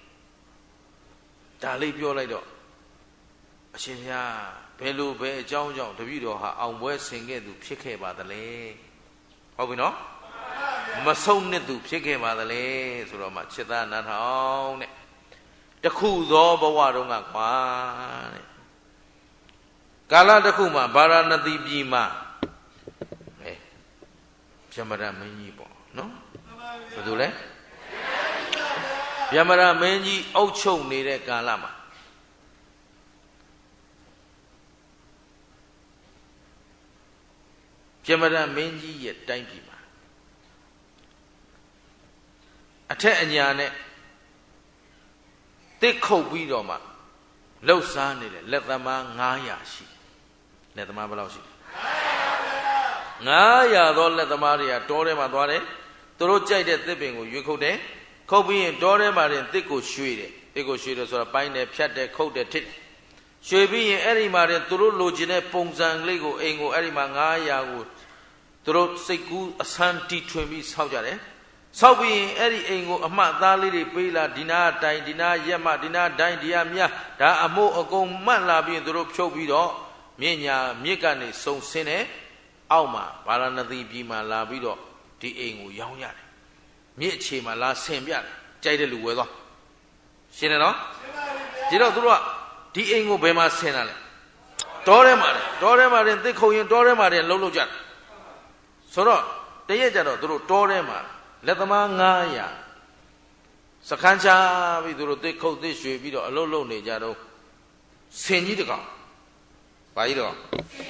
[SPEAKER 1] ဒါလေးပြောလိုက်တော့အရှင်ဗျာဘယ်လိုပဲအကြောင်းကြောင့်တပည့်တော်ဟာအောင်ပွဲဆင်ခဲ့သူဖြစ်ခဲ့ပါသလဲဟုတ်ပြီနော်မဆုံးနဲ့သူဖြစ်ခဲ့ပါသလဲဆိုတော့မှချစ်သားနားထောင်တဲ့တခုသောဘဝတုန်းကကွာတဲ့ကာလတစ်ခုမှာဗာရာဏသီပြည်မှာဗျမရမင်းကြီးပေါ့နော်ဘယ်သူလဲဗျမရမင်းကြီးအုပ်ချုပ်နေတဲ့ကာလမှာဗျမရမင်းကြီးရဲ့တိုင်းပြည်မှာအထက်အညာနဲ့တစ်ခုတ်ပြီးတော့မှလှုပ်ရှားနေတဲ့လက်သမား900ရှိလက်သမားဘယ်လောက်ရှိ900သောလက်သမားတွေကတောထဲမှာသွားတယ်သူတို့ကြိုက်တဲ့သစ်ပင်ကိုရွေးခုတ်တယ်ခုတ်ပြီးရင်တောထဲမှာတင်သစ်ကိုရွှေ့တယ်သစ်ကိုရွှေ့တယ်ဆိုတာပိုင်းတယ်ဖြတ်တယ်ခုတ်တယ်ထစ်တယ်ရွှေ့ပြီးရင်အဲ့ဒီမှာတင်သူတို့လိုချင်တဲ့ပုံစံကလေးကိုအိမ်ကိုအဲ့ဒီမှာ900ကိုသူတို့စိတ်ကူးအဆန်းတီထွင်ပြီးဆောက်ကြတယ်ဆောက်ပြီးရင်အဲ့ဒီအိမ်ကိုအမှတ်သားလေးတွေပေးလာဒီနာတိုင်ဒီနာရက်မှဒီနာတိုင်းဒီဟာမြဒါအမို့အကုန်မှတ်လာပြီးသူတို့ဖြုတ်ပြီးတော့မြင့်ညာမြစ်ကနေစုံဆင်းတယ်အောက်မှာဗာရာဏသီပြည်မှာလာပြီးတော့ဒီအိမ်ကိုရောင်းရတယ်မြစ်အခြေမှာလာဆင်ပြတယ်ကြိုက်တဲ့လူဝယ်သွားရှင်းတယ်နော်ဒီတော့သူတို့ကဒီအိမ်ကိုဘယ်မှာဆင်တာလဲတောထဲမှာတင်သစ်ခုံရင်တောထဲမှာတင်လှုပ်ကြတယ်ဆိုတော့တရက်ကြတော့သူတို့တောထဲမှာလက်သမား900စခန်းချပြီးသူတို့သစ်ခုတ်သစ်ရွှေပြီးတော့အလုပ်လုပ်နေကြတော့ဆင်ကြီးတကောင်ဘာကြီးတကောင်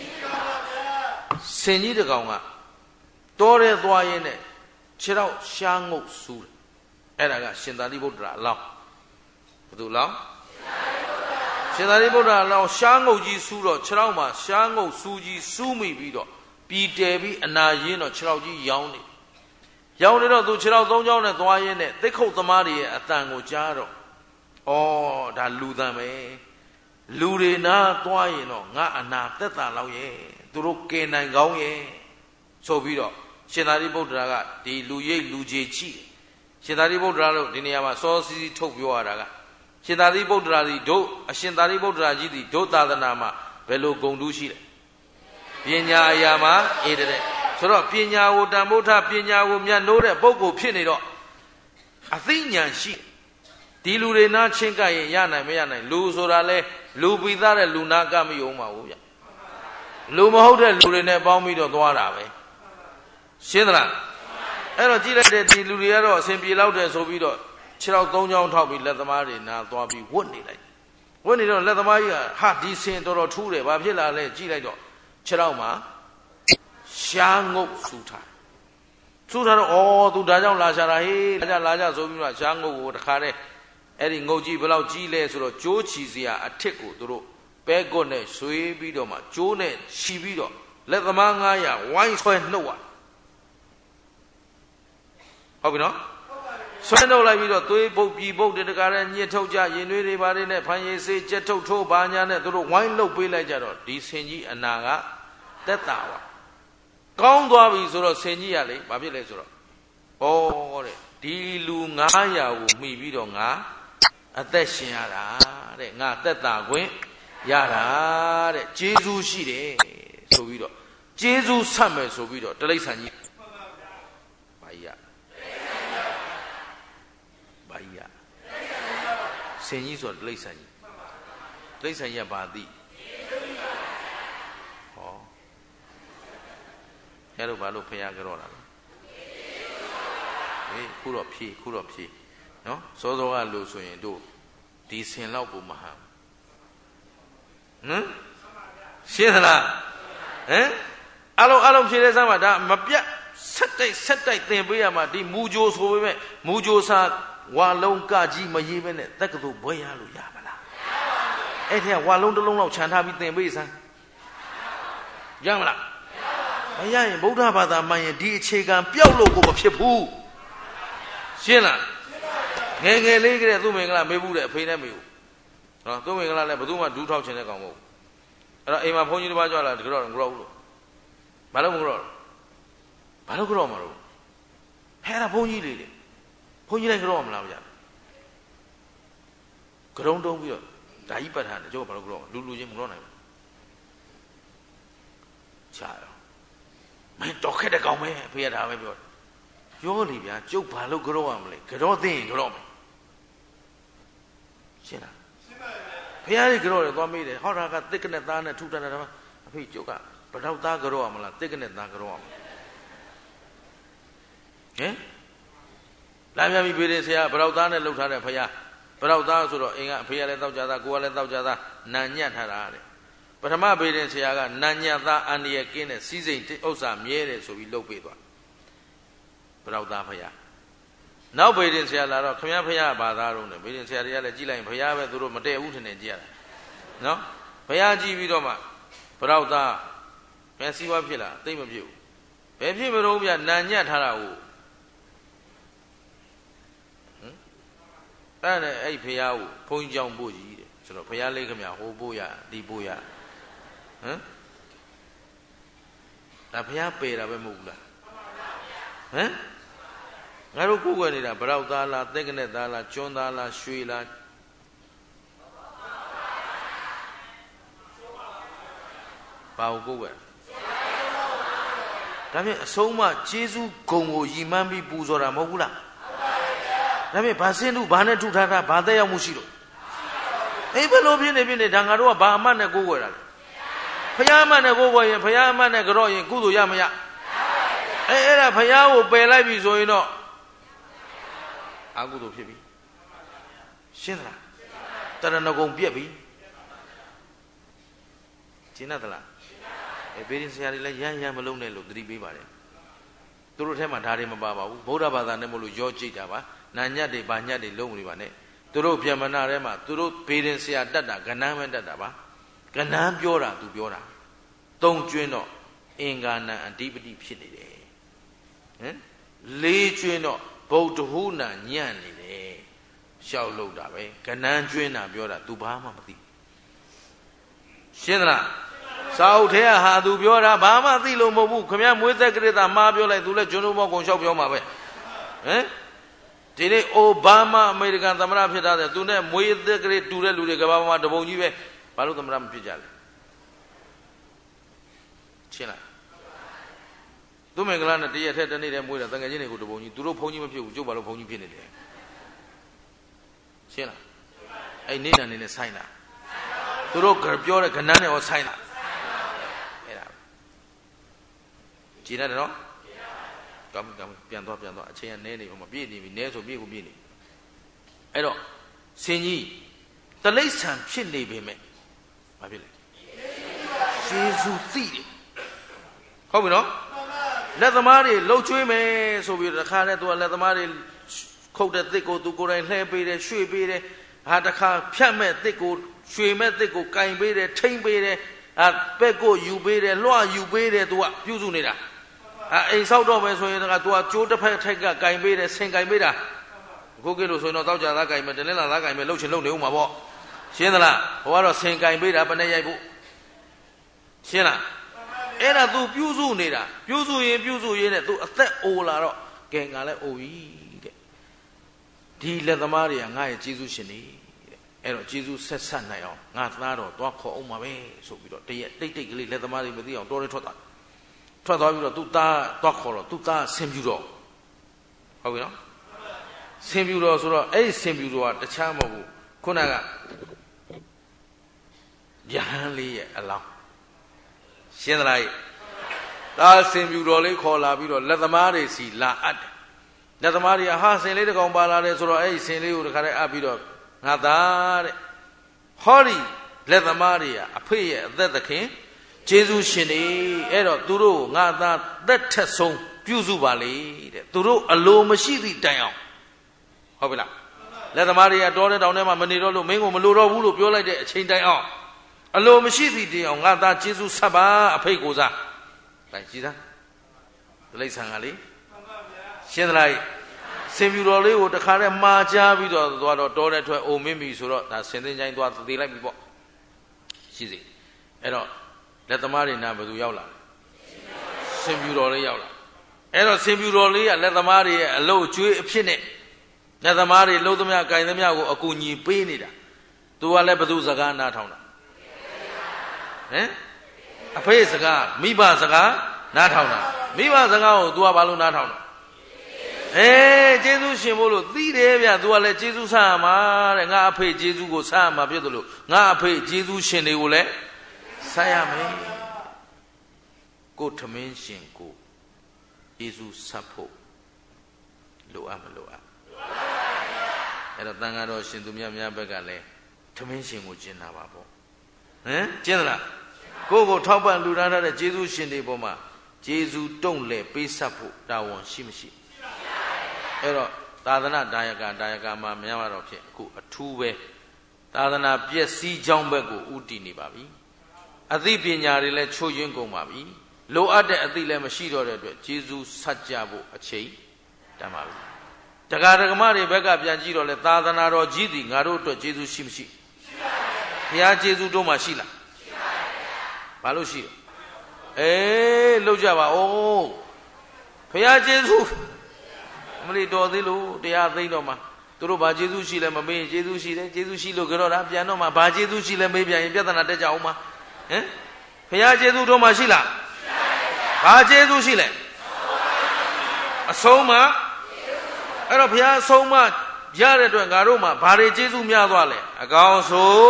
[SPEAKER 1] ဆင်ကြီးတကောင်ကတောထဲသွားရင်းနဲ့ခြေတော့ရှားငုတ်ဆူးတယ်အဲ့ဒါကရှင်သာရိပုတ္တရာအလောင်းဘယ်သူအလောင်းရှင်သာရိပုတ္တရာအလောင်းရှားငုတ်ကြီးဆူးတော့ခြေတော့မှာရှားငုတ်ဆူးကြီးဆူးမိပြီးတော့ပြည်တယ်ပြီးအနာရင်းတော့ခြေတော့ကြီးရောင်းနေတော့သူခြေတော့3ချောင်းနဲ့သွားရင်းနဲ့သစ်ခုတ်သမားတွေရဲ့အတန်ကိုကြားတော့ဩဒါလူတန်ပဲလူတွေနာသွားရင်တော့ငါအနာသက်သာလောက်ရဲ့သူတို့ကင်နိုင်ကောင်းရဲ့ဆိုပြီးတော့ရှင်သာရိပုတ္တရာကဒီလူရိပ်လူကြီးကြည့်ရှင်သာရိပုတ္တရာတို့ဒီနေရာမှာစောစီးထုတ်ပြောရတာကရှင်သာရိပုတ္တရာကြီးတို့အရှင်သာရိပုတ္တရာကြီးဒီဒုသာသနာမှာဘယ်လိုဂုဏ်ထူးရှိလဲပညာအရာမှာအေးတဲ့ဆိုတော့ပညာကိုတန်ဖိုးထားပညာကိုမြတ်နိုးတဲ့ပုဂ္ဂိုလ်ဖြစ်နေတော့အသိဉာဏ်ရှိဒီလူတွေနားချင်းကပ်ရင်ရနိုင်မရနိုင်လူဆိုတာလဲလူပိသားတဲ့လူနာကမယုံပါဘူးဗျလူမဟုတ်တဲ့လူတွေနဲ့ပေါင်းပြီးတော့သွားတာပဲရှင်းသလားအဲ့တော့ကြည့်လိုက်တဲ့ဒီလူတွေကတော့အစဉ်ပြေလောက်တယ်ဆိုပြီးတော့ခြေထောက်၃ချောင်းထောက်ပြီးလက်သမားတွေနားသွားပြီးဝတ်နေလိုက်ဝတ်နေတော့လက်သမားကြီးကဟာဒီစင်တော်တော်ထူးတယ်ဘာဖြစ်လာလဲကြည့်လိုက်တော့ခြေထောက်မှာရှားငုတ်ဆူထားတော့ဩသူဒါကြောင့်လာရှာတာဟေးလာကြဆိုပြီးတော့ရှားငုတ်ကိုတခါတည်းအဲ့ဒီငုတ်ကြီးဘယ်လောက်ကြီးလဲဆိုတော့ကျိုးချီစရာအထစ်ကိုသူတို့ပဲကွတ်နဲ့ဆွေးပြီးတော့မှကျိုးနဲ့ချီပြီးတော့လက်သမား900ဝိုင်းဆွဲနှုတ်ရဟုတ်ပြီနော်ဆွဲနှုတ်လိုက်ပြီးတော့သွေးပုတ်ပြီပုတ်တကားနဲ့ညှစ်ထုတ်ကြရင်သွေးတွေပါတွေနဲ့ဖန်ရည်စေးကြက်ထုတ်ထိုးပါညာနဲ့သူတို့ဝိုင်းလှုပ်ပေးလိုက်ကြတော့ဒီဆင်ကြီးအနာကတက်တာပါကောင်းသွားပြီဆိုတော့ဆင်ကြီးရလေဘာဖြစ်လဲဆိုတော့ဩတဲ့ဒီလူ900ကိုမှီပြီးတော့ငါအသက်ရှင်ရတာတဲ့ငါသက်တာခွင့်ရတာတဲ့ကျေးဇူးရှိတယ်ဆိုပြီးတော့ကျေးဇူးဆက်မယ်ဆိုပြီးတော့တိရစ္ဆာန်ကြီးဘာကြီးရဆင်ကြီးဆိုတိရစ္ဆာန်ကြီးတိရစ္ဆာန်ကြီးကဘာသိဟောအဲ့တော့ဘာလို့ဖျားကြတော့တာလဲဟေးခုတော့ဖြေနော်စောစောကလို့ဆိုရင်တို့ဒီဆင်လောက်ကိုမဟံရှင်းသလားအလုံးဖြေတဲ့စမ်းမှာဒါမပြတ်ဆက်တိုက်သင်ပေးရမှာဒီမူဂျိုဆိုပေမဲ့မူဂျိုစာဝါလုံးကကြီးမရေးပဲနဲ့တက္ကသိုလ်ဘွဲရလို့ရပါလားအဲ့ထဲကဝါလုံးတစ်လုံးလောက်ခြံထားပြီးသင်ပေးစမ်းရမလားမရရင်ဗုဒ္ဓဘာသာမှန်ရင်ဒီအခြေခံပျောက်လို့ကိုမဖြစ်ဘူးရှင်းလားငယ်လေးကလေးသူ့မင်္ဂလာမေးဘူးတဲ့အဖေနဲ့မေးဘူးနော်သူ့မင်္ဂလာလည်းဘယ်သူမှဒူးထောက်ချင်တဲ့ကောင်မဟုတ်ဘူးအဲ့တော့အိမ်မှာဘုန်းကြီးတစ်ပါးကြွလာတကတော့ကြောက်ဘူးလို့ဘာလို့မကြောက်ဘာလို့ကြောက်မှာတော့ဟဲ့အဲ့ဒါဘုန်းကြီးလေးလေဘုန်းကြီးလည်းကြောက်မလားမကြဘူးကြုံတုံးပြီးတော့ဓာကြီးပတ်ထားတယ်ကျုပ်ကဘာလို့ကြောက်လူချင်းမကြောက်နိုင်ဘူးချာရောမင်းတော်ခဲ့တဲ့ကောင်ပဲဖေးရတာပဲပြောပြောလေဗျာကျုပ်ဘာလို့ကြောက်ရမလဲကြောက်သိရင်ကြောက်မယ်ရှင်းလားရှင်းပါပြီဘုရားကြီးကြောက်တယ်သွားမေးတယ်ဟောတာကတစ်ကနဲ့သားနဲ့ထုတတ်တယ်အဖေကျုပ်ကဘယ်တော့သားကြောက်ရမလားတစ်ကနဲ့သားကြောက်ရမလားဟင်လာမြပြီဖေးတယ်ဆရာဘယ်တော့သားနဲ့လှုပ်ထားတယ်ဖရားဘယ်တော့သားဆိုတော့အိမ်ကအဖေကလည်းတောက်ကြသားကိုကလည်းတောက်ကြသားနာညံ့ထားတာတဲ့ပထမဖေးတယ်ဆရာကနာညံ့သားအန္တရာယ်ကင်းတဲ့စီးစိမ်ဥစ္စာမြဲတယ်ဆိုပြီးလှုပ်ပေးသွားဘယ်တော့သားဖရားနောက်ဖေးတယ်ဆရာလာတော့ခမည်းဖရားဘာသားတော့လဲဖေးတယ်ဆရာတွေကလည်းကြည့်လိုက်ရင်ဖရားပဲသူတို့မတည့်ဘူးထင်တယ်ကြည့်ရတာနော်ဖရားကြည့်ပြီးတော့မှဘယ်တော့သားမျက်စိဝါဖြစ်လားသိမဖြစ်ဘူးဘယ်ဖြစ်မလို့ဗျနာညံ့ထားတာကိုအဲ့နဲ့အဲ့ဖះကိုဘုန်းကြီးကြောင့်ပို့ကြည့်တယ်ဆိုတော့ဖះလေးခမဟိုပို့ရဒီပို့ရဒါဖះပယ်တာပဲမဟုတ်ဘူးလားငါတို့ကိုယ်ွယ်နေတာဗရောက်သားလားသက်ကနဲ့သားလားကျွန်းသားလားရွှေလားဘာကိုယ်ွယ်ဒါဖြင့်အဆုံးမကျေးဇူးဂုံကိုရည်မှန်းပြီးပူဇော်တာမဟုတ်ဘူးလားဒါဖြင့်ဘာစင်းတို့ဘာနဲ့ထုထားတာဘာသက်ရောက်မှုရှိလို့အေးဘယ်လိုဖြစ်နေဒါငါတို့ကဘာအမှတ်နဲ့ကိုးကွယ်တာလဲဖယားအမှတ်နဲ့ကိုးကွယ်ရင်ဖယားအမှတ်နဲ့ကြော့ရင်ကုသိုလ်ရမရအဲ့ဒါဖယားကိုပယ်လိုက်ပြီဆိုရင်တော့အကုသိုလ်ဖြစ်ပြီရှင်းသလားတရဏဂုံပြက်ပြီရှင်းသလားဘေးရင်ဆရာတွေလည်းရမ်းမလုံးနဲ့လို့သတိပေးပါတယ်သူတို့ထဲမှာဒါတွေမပါပါဘူးဗုဒ္ဓဘာသာနဲ့မလို့ရောကြိတ်တာပါနာညတ်တွေဘာညတ်တွေလုံးမနေပါနဲ့သူတို့ပြန်မနာထဲမှာသူတို့ဘေးရင်ဆရာတတ်တာကဏ္ဍမဲတတ်တာပါကဏ္ဍပြောတာသူပြောတာသုံးကျွင်းတော့အင်္ဂါနံအဓိပတိဖြစ်နေတယ်လေးကျွင်းတော့ဗုဒ္ဓဟုဏညံ့နေတယ်ရှောက်လို့တာပဲကဏ္ဍကျွင်းတာပြောတာသူဘာမှမသိရှင်းသလားစာအုပ်ထဲကဟာသူပြောတာဘာမှသိလို့မဟုတ်ဘူးခမည်းမွေးသက်ကလေးသာမှားပြောလိုက်သူလည်းကျွန်းတို့မောက်ကုန်လျှောက်ပြောမှာပဲတဒီနေ့အိုဘားမားအမေရိကန်သမ္မတဖြစ်တာတဲ့သူနဲ့မွေးသက်ကလေးတူတဲ့လူတွေကဘာမှတပုံကြီးပဲဘာလို့သမ္မတမဖြစ်ကြလဲရှင်းလားသူမင်္ဂလာနဲ့တရက်ထက်တနေ့တည်းမွေးတာတန်ငယ်ချင်းတွေကိုတပုံကြီးသူတို့ဘုန်းကြီးမဖြစ်ဘူးကျုပ်ဘာလို့ဘုန်းကြီးဖြစ်နေလဲရှင်းလားအဲ့နေတန်နေနဲ့ဆိုင်တာသူတို့ပြောတဲ့ခဏန်းနဲ့ဟောဆိုင်တာအဲ့ဒါကြည်ရတယ်နော်ကောင်းပြန်သွားအချိန်ကနဲနေဟိုမှာပြည့်နေပြီနဲဆိုပြည့်ကိုပြည့်နေအဲ့တော့ဆင်ကြီးတလိษံဖြစ်နေပေမဲ့ဘာဖြစ်လဲယေရှုသိတယ်ဟုတ်ပြီနော်လက်သမားတွေလှုပ်ချွေးမယ်ဆိုပြီးတခါနဲ့သူကလက်သမားတွေခုတ်တဲ့တစ်ကိုသူကိုယ်တိုင်လှဲပေးတယ်ရွှေ့ပေးတယ်ဟာတခါဖြတ်မဲ့တစ်ကိုရွှေမဲ့တစ်ကိုကင်ပေးတယ်ထိမ့်ပေးတယ်ပက်ကိုယူပေးတယ်လွှယူပေးတယ်သူကပြုစုနေတာအိမ်ဆောက်တော့မယ်ဆိုရင်ကသူကကျိုးတစ်ဖက်ထိုက်ကကင်ပေးတယ်ဆင်ကင်ပေးတာအခုကိလို့ဆိုရင်တော့တောက်ကြသားကင်မယ်တလင်းလာသားကင်မယ်လှုပ်ချင်လှုပ်နေဦးမှာပေါ့ရှင်းသလားဟိုကတော့ဆင်ကင်ပေးတာဘယ်နဲ့ရိုက်ဖို့ရှင်းလားအဲ့ဒါ तू ပြုစုနေတာပြုစုရင်နဲ့ तू အသက်အိုလာတော့ကဲငါလည်းအိုပြီတဲ့ဒီလက်သမားတွေကငါရဲ့ကျေးဇူးရှင်နေတဲ့အဲ့တော့ကျေးဇူးဆက်ဆက်နိုင်အောင်ငါသားတော်သွားခေါ်အောင်ပါပဲဆိုပြီးတော့တရက်တိတ်ကလေးလက်သမားတွေမသိအောင်တော်တော်ထွက်သွားပြီးတော့ तू သားသွားခေါ်တော့ तू သားဆင်ပြူတော့ဟုတ်ပြီနော်ဆင်ပြူတော့ဆိုတော့အဲ့ဒီဆင်ပြူတော့ကတခြားမဟုတ်ဘူးခုနကယဟန်လေးရဲ့အလောင်းရှင်းသလားဒါဆင်ပြူတော်လေးခေါ်လာပြီးတော့လက်သမားတွေစီလာအပ်တယ်လက်သမားတွေကဟာဆင်လေးတစ်ကောင်ပါလာတယ်ဆိုတော့အဲ့ဒီဆင်လေးကိုတခါတည်းအပ်ပြီးတော့ငါသားတဲ့ဟောဒီလက်သမားတွေကအဖေရဲ့အသက်သခင်ကျေးဇူးရှင်နေအဲ့တော့သူတို့ငါသားသက်ထက်ဆုံးပြုစုပါလေတဲ့သူတို့အလိုမရှိသည့်တိုင်အောင်ဟုတ်ပြီလားလက်သမားတွေကတောတဲ့တောင်ထဲမှာမနေတော့လို့မင်းကိုမလိုတော့ဘူးလို့ပြောလိုက်တဲ့အချိန်တိုင်အောင်အလိုမရှိသည့်တိုင်အောင်ငါသားကျေးဇူးဆက်ပါအဖေကိုစားတိုင်ကြည်သားဒလိဆန်ကလေရှင်းသလားဆင်ပြူတော်လေးကိုတခါတည်းမှာချပြီးတော့သွားတော့တောတဲ့ထွက်အိုမင်းပြီဆိုတော့ဒါဆင်သင်းချိုင်းသွားသေလိုက်ပြီပေါ့ရှိစေအဲ့တော့လက်သမားတွေနာဘယ်သူရောက်လာဆင်ပြူတော်လေးရောက်လာအဲ့တော့ဆင်ပြူတော်လေးကလက်သမားတွေရဲ့အလုပ်ကျွေးအဖြစ်နဲ့လက်သမားတွေလှုပ်သမျှ၊ကင်သမျှကိုအကူညီပေးနေတာသူကလည်းဘသူစကားနားထောင်တာဟမ်အဖေစကားမိဘစကားနားထောင်တာမိဘစကားကို तू ကဘာလို့နားထောင်တာကျေးဇူးရှင်ဖို့လို့သိတယ်ဗျ तू ကလည်းကျေးဇူးဆက်ရမှာတဲ့ငါအဖေကျေးဇူးကိုဆက်ရမှာဖြစ်တယ်လို့ငါအဖေကျေးဇူးရှင်တွေကိုလည်းဆက်ရမယ်ကိုထမင်းရှင်ကိုကျေးဇူးဆက်ဖို့လိုအပ်မလိုအပ်အဲ့တော့တန်ဃာတော်ရှင်သူများဘက်ကလည်းထမင်းရှင်ကိုကျင့်တာပါပေါ့ကျင့်သလားကိုထောက်ပံ့လူထားတဲ့ကျေးဇူးရှင်တွေပေါ်မှာကျေးဇူးတုံ့လဲပေးဆက်ဖို့တာဝန်ရှိမရှိအဲ့တော့သာသနာဒါယကမှာများတော့ဖြစ်အခုအထူးပဲသာသနာပျက်စီးကြောင်းဘက်ကိုဥတည်နေပါပြီအသိပညာတွေလည်းချို့ယွင်းကုန်ပါပြီလိုအပ်တဲ့အသိလည်းမရှိတော့တဲ့အတွက်ကျေးဇူးဆက်ကြဖို့အချိန်တန်ပါပြီတရားဓမ္မတွေဘက်ကပြန်ကြည့်တော့လေသာသနာတော်ကြီးသည်ငါတို့အတွက်ကျေးဇူးရှိမရှိဘုရားကျေးဇူးတို့မှရှိလားဘာလို့ရှိလဲလှုပ်ကြပါဦးဘုရားကျေးဇူးမလီတော်သေးလို့တရားသိတော့မှသူတို့ဘာကျေးဇူးရှိလဲမမေးရင်ကျေးဇူးရှိတယ်ကျေးဇူးရှိလို့ကြတော့တာပြန်တော့မှဘာကျေးဇူးရှိလဲမေးပြန်ရင်ပြဿနာတက်ကြအောင်မှာဘုရားကျေးဇူးတို့မှရှိလားဘာကျေးဇူးရှိလဲအဆုံးမှအဲ့တော့ဘုရားအဆုံးမှရတဲ့အတွက်ငါတို့မှဘာတွေကျေးဇူးများသွားလဲအကောင်ဆို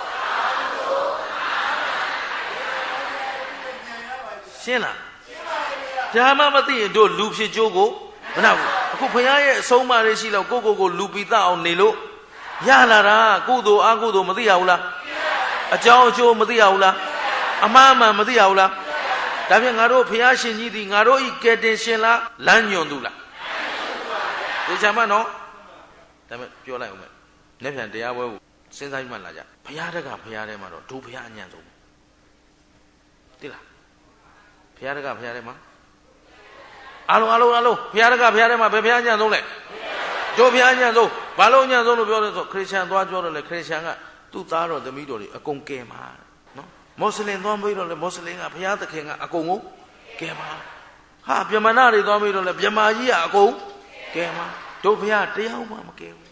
[SPEAKER 1] ရှင်းလားဘုရားမသိရင်တို့လူဖြစ်ကြိုးကိုမနာဘူးအခုဘုရားရဲ့အဆုံးအမတွေရှိလို့ကိုလူပိသအောင်နေလို့ရလာတာကုသိုလ်အကုသိုလ်မသိရဘူးလားအကြောင်းအကျိုးမသိရဘူးလားအမှားမှန်မသိရဘူးလားဒါဖြင့်ငါတို့ဘုရားရှင်ကြီးသည်ငါတို့ဤကယ်တင်ရှင်လားလမ်းညွန်သူလားဒီချမ်းမနော်ဒါပေမဲ့ပြောလိုက်အောင်မယ်လက်ပြန်တရားပွဲကိုစဉ်းစားမှလာကြဘုရားတက်ကဘုရားထဲမှာတော့ဒုဘုရားအညံ့ဆုံးသိလားဘုရားတက်ကဘုရားထဲမှာအလုံးဘုရားတက်ကဘုရားထဲမှာဘယ်ဘုရားအညံ့ဆုံးလဲဒုဘုရားအညံ့ဆုံးဘာလို့အညံ့ဆုံးလို့ပြောလဲဆိုခရစ်ယာန်သွားပြောတော့လေခရစ်ယာန်ကသူ့သားတော်သမီးတော်တွေအကုန်ကယ်မှာနော်မွတ်စလင်သွားပြီးတော့လေမွတ်စလင်ကဘုရားသခင်ကအကုန်ကိုကယ်မှာဟာဗြဟ္မဏတွေသွားပြီးတော့လေဗြဟ္မာကြီးကအကုန်ကယ်မှာတို့ဘုရားတရားမှမကဲဘူး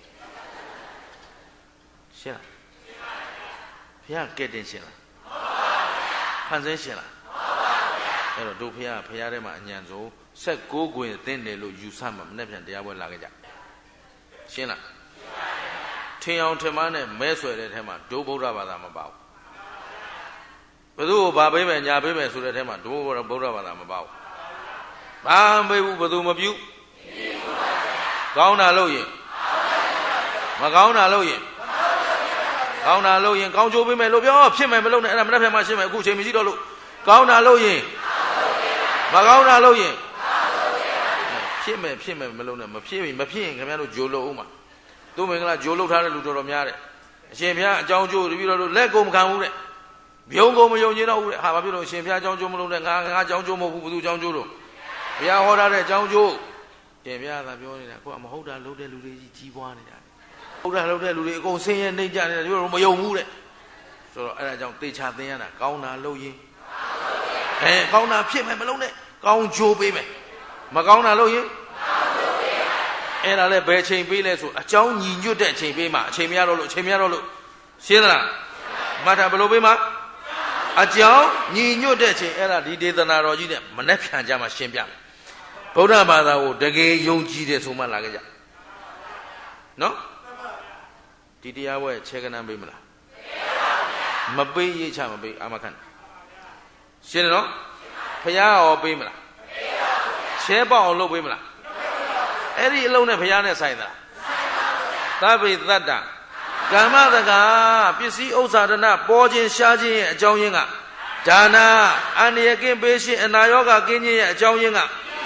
[SPEAKER 1] ရှင်းလားဘုရားကဲတင်ရှင်းလားဖန်ဆင်းရှင်းလားအဲ့တော့တို့ဘုရားထဲမှာအညံဆုံး16ခွင်သင်တယ်လို့ယူဆမှာမနေ့ပြန်တရားပွဲလာခဲ့ကြရှင်းလားထင်အောင်ထင်မှားနဲ့မဲဆွဲတဲ့ထဲမှာဒုဗုဒ္ဓဘာသာမပါဘူးဘယ်သူ့ကိုဘာပေးမယ်ညာပေးမယ်ဆိုတဲ့ထဲမှာဒုဗုဒ္ဓဘာသာမပါဘူးဘာမပေးဘူးဘယ်သူမပြုကောင်းတာလို့ရင်မကောင်းတာလို့ရင်ကောင်းတာလို့ရင်ကောင်းကျိုးပေးမယ်လို့ပြောဖြစ်မယ်မလုပ်နဲ့အဲ့ဒါမနေ့ပြန်မှရှင်းမယ်အခုချိန်မရှိတော့လို့ကောင်းတာလို့ရင်မကောင်းတာလို့ရင်ဖြစ်မယ်မလုပ်နဲ့မဖြစ်ရင်ခင်ဗျားတို့ဂျိုလို့ဦးမှာသူမင်္ဂလာဂျိုလို့ထားတဲ့လူတော်များတဲ့အရှင်ဘုရားအကြောင်းကျိုးတပည့်တော်တို့လက်ကုန်မခံဘူးတဲ့မြုံကုန်မယုံကြည်တော့ဘူးတဲ့ဟာဘာဖြစ်လို့အရှင်ဘုရားအကြောင်းကျိုးမလုပ်နဲ့ငါအကြောင်းကျိုးမဟုတ်ဘူးဘယ်သူအကြောင်းကျိုးတော့ဘုရားဟောထားတဲ့အကြောင်းကျိုးရှင်ဘုရားသာပြောနေတာကိုကမဟုတ်တာလုပ်တဲ့လူတွေကြီးပွားနေတာဟုတ်တာလုပ်တဲ့လူတွေအကုန်ဆင်းရဲနှိမ့်ကြနေတာတို့မယုံဘူးတဲ့ဆိုတော့အဲ့ဒါကြောင့်သေချာသင်ရတာကောင်းတာလုပ်ရင်ကောင်းတာဖြစ်မယ်မလုပ်နဲ့ကောင်းကျိုးပေးမယ်မကောင်းတာလုပ်ရင်အဲ့ဒါလည်းဘယ်ချိန်ပေးလဲဆိုအကြောင်းညီညွတ်တဲ့အချိန်ပေးမှာအချိန်မရတော့လို့ရှင်းသလားမှတ်တာဘယ်လိုပေးမှာအကြောင်းညီညွတ်တဲ့အချိန်အဲ့ဒါဒီဒေသနာတော်ကြီးနဲ့မနှက်ဖြန်ကြမှာရှင်းပြမယ်ဗုဒ္ဓဘာသာကိုတကယ်ယုံကြည်တယ်ဆိုမှလာခဲ့ကြနော်ဒီတရားပွဲခြေကနန်းပေးမလားမပေးရေးချမပေးအာမခံရှင်းတယ်နော်ဖယားရောပေးမလားခြေပေါအောင်လုပ်ပေးမလားအဲ့ဒီအလုံးနဲ့ဘုရားနဲ့ဆိုင်သလားသဗ္ဗေတ္တကမ္မတကာပစ္စည်းဥစ္စာဒနာပေါ်ခြင်းရှားခြင်းရဲ့အကြောင်းရင်းကဒါနာအန္တရာယ်ကင်းပေးခြင်းအနာရောဂါကင်းခြင်းရဲ့အကြောင်းရင်းက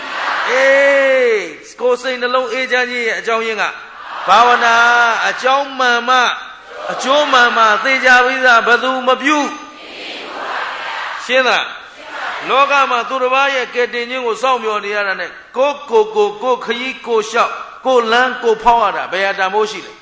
[SPEAKER 1] ကိုယ်စိတ်နှလုံးအေးချမ်းခြင်းရဲ့အကြောင်းရင်းကဘာဝနာအကြောင်းမှန်မှအကျိုးမှန်မှသိကြပြီးသားဘသူမပြုရှင်းလားလောကမှာသူတစ်ပါးရဲ့ကဲတင်ခြင်းကိုစောင့်မျှော်နေရတာနဲ့ကိုခရီးကိုလျှောက်ကိုလန်းကိုဖောက်ရတာဘယ်ဟာတန်ဖိုးရှိလဲ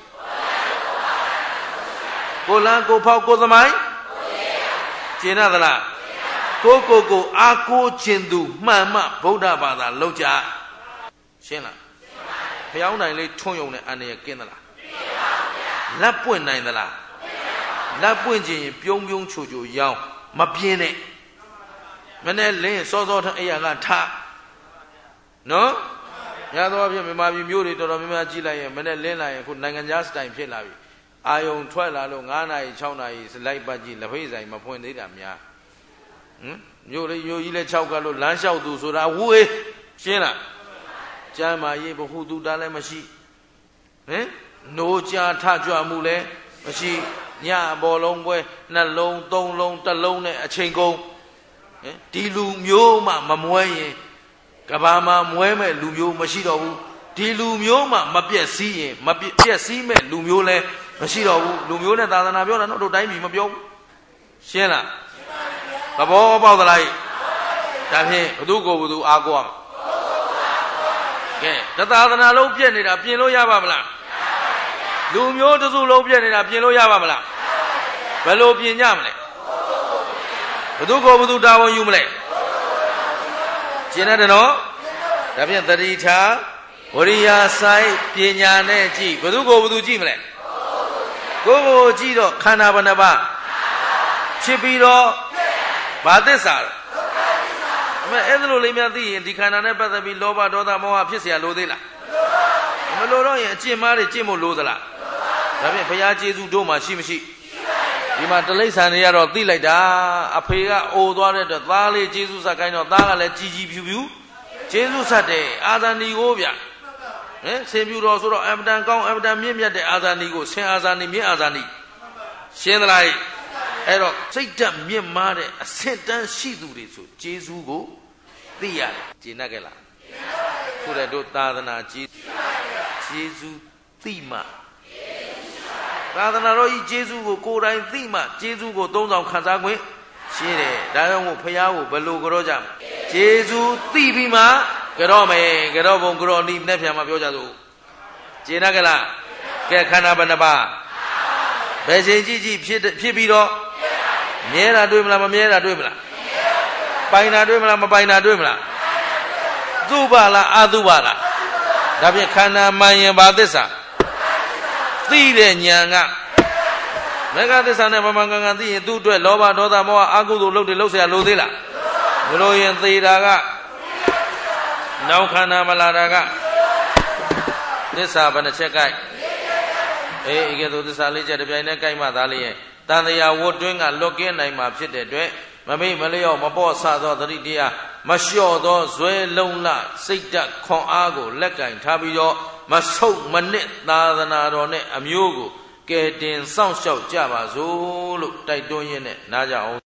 [SPEAKER 1] ကိုလန်းကိုဖောက်ကိုသမိုင်းကျင်ရသလားကိုအားကိုခြင်းသူမှန်မှဗုဒ္ဓဘာသာလောက်ကြရှင်းလားဖျောင်းတိုင်လေးထွန်းယုံတဲ့အန္တရာယ်ကင်းသလားလက်ပွင့်နိုင်သလားလက်ပွင့်ခြင်းရင်ပြုံးချိုရောင်းမပြင်းနဲ့မနဲ့လင်းစောထအဲ့ရကထနော်ရသောအဖြစ်မြန်မာပြည်မျိုးတွေတော်တော်များများကြည့်လိုက်ရင်မနဲ့လင်းလာရင်ခုနိုင်ငံခြားစတိုင်ဖြစ်လာပြီအာယုံထွက်လာလို့9နာရီ6နာရီစလိုက်ပတ်ကြည့်လက်ဖိတ်ဆိုင်မဖွင့်သေးတာများမျိုးကြီးလဲ6ကလို့လမ်းလျှောက်သူဆိုတာဝေးရှင်းလားကျမ်းမာရေးဘဟုတုတလည်းမရှိနိုးကြထကြွမှုလည်းမရှိညဘောလုံးပွဲနှလုံး3လုံး1လုံးနဲ့အချိန်ကုန်ဒီလူမျိုးမှမမွဲရင်ကဘာမှာမွဲမဲ့လူမျိုးမရှိတော့ဘူးဒီလူမျိုးမှမပြည့်စည်ရင်မပြည့်စည်မဲ့လူမျိုးလည်းမရှိတော့ဘူးလူမျိုးနဲ့သာသနာပြောတာနော်တို့တိုင်းပြည်မပြောဘူးရှင်းလားသဘောပေါက်သလားဒါဖြင့်ဘသူကိုဘသူအားကိုးရမှာကဲတသာသနာလုံးပြည့်နေတာပြင်လို့ရပါမလားလူမျိုးတစုလုံးပြည့်နေတာပြင်လို့ရပါမလားဘယ်လိုပြင်ကြမလဲဘသူကိုဘသူတာဝန်ယူမလဲရှင်းတယ်နော်ဒါဖြင့်တတိထာဝရိယာဆိုင်ပညာနဲ့ကြည့်ဘသူကိုဘသူကြည့်မလဲကိုကြည့်တော့ခန္ဓာဘယ်နှပါးဖြစ်ပြီးတော့ဘာသစ္စာလဲအဲ့ဒါလိုလေးများသိရင်ဒီခန္ဓာနဲ့ပတ်သက်ပြီးလောဘဒေါသမောဟဖြစ်เสียလိုသေးလားမလိုတော့ရင်အကျင့်မားတွေကျင့်ဖို့လိုသလားဒါဖြင့်ဘုရားကျေးဇူးတို့မှာရှိမရှိဒီမှာတိရစ္ဆာန်တွေကတော့သိလိုက်တာအဖေကအိုသွားတဲ့အတွက်သားလေးကျေးဇူးဆက်ခိုင်းတော့သားကလည်းကြီးဖြူကျေးဇူးဆက်တယ်အာဇာနည်ကိုဗျဆင်ပြူတော်ဆိုတော့အမတန်ကောင်းအမတန်မြင့်မြတ်တဲ့အာဇာနည်ကိုဆင်အာဇာနည်မြင့်အာဇာနည်ရှင်းသလားအဲ့တော့စိတ်ဓာတ်မြင့်မားတဲ့အဆင့်တန်းရှိသူတွေဆိုကျေးဇူးကိုသိရတယ်ကျေနပ်ကြလားခုတဲ့တို့သာသနာကျေးဇူးသိမှသာသနာတော်ဤကျေးဇူးကိုကိုယ်တိုင်သိမှကျေးဇူးကိုသုံးဆောင်ခံစားခွင့်ရှိတယ်ဒါကြောင့်မို့ဖះကိုဘယ်လိုကြောကြမလဲကျေးဇူးသိပြီးမှကြောမယ်ကြောဘုံကြောနီးနဲ့ပြန်မှာပြောကြစို့ကျေနပ်ကြလားကဲခန္ဓာဘယ်နှပါဘယ်ချိန်ကြည့်ဖြစ်ပြီးတော့မြဲတာတွေ့မလားမမြဲတာတွေ့မလားပိုင်တာတွေ့မလားမပိုင်တာတွေ့မလားသုဘလားအသုဘလားဒါဖြင့်ခန္ဓာမှန်ရင်ဘာသစ္စာသိတဲ့ဉာဏ်ကမေဃသစ္စာနဲ့မမှန်ကန်ကန်သိရင်သူ့အတွက်လောဘဒေါသမောဟအကုသိုလ်လုပ်တယ်လုပ်เสียလို့သေးလားမလို့ရင်သေတာကနောက်ခန္ဓာမလာတာကသစ္စာဘယ်နှချက်ကြိုက်အေးကဲ့သို့သစ္စာလေးချက်တစ်ပြိုင်တည်းကြိုက်မှသာလျင်တန်တရားဝတ်တွင်းကလွတ်ကင်းနိုင်မှာဖြစ်တဲ့အတွက်မမေ့မလျော့မပေါ့ဆသောသတိတရားမလျှော့သောဇွဲလုံးလစိတ်ဓာတ်ခွန်အားကိုလက်ကင်ထားပြီးတော့မဆုတ်မနစ်သာသနာတော်နဲ့အမျိုးကိုကဲတင်စောင့်ရှောက်ကြပါစို့လို့တိုက်တွန်းရင်းနဲ့နားကြအောင်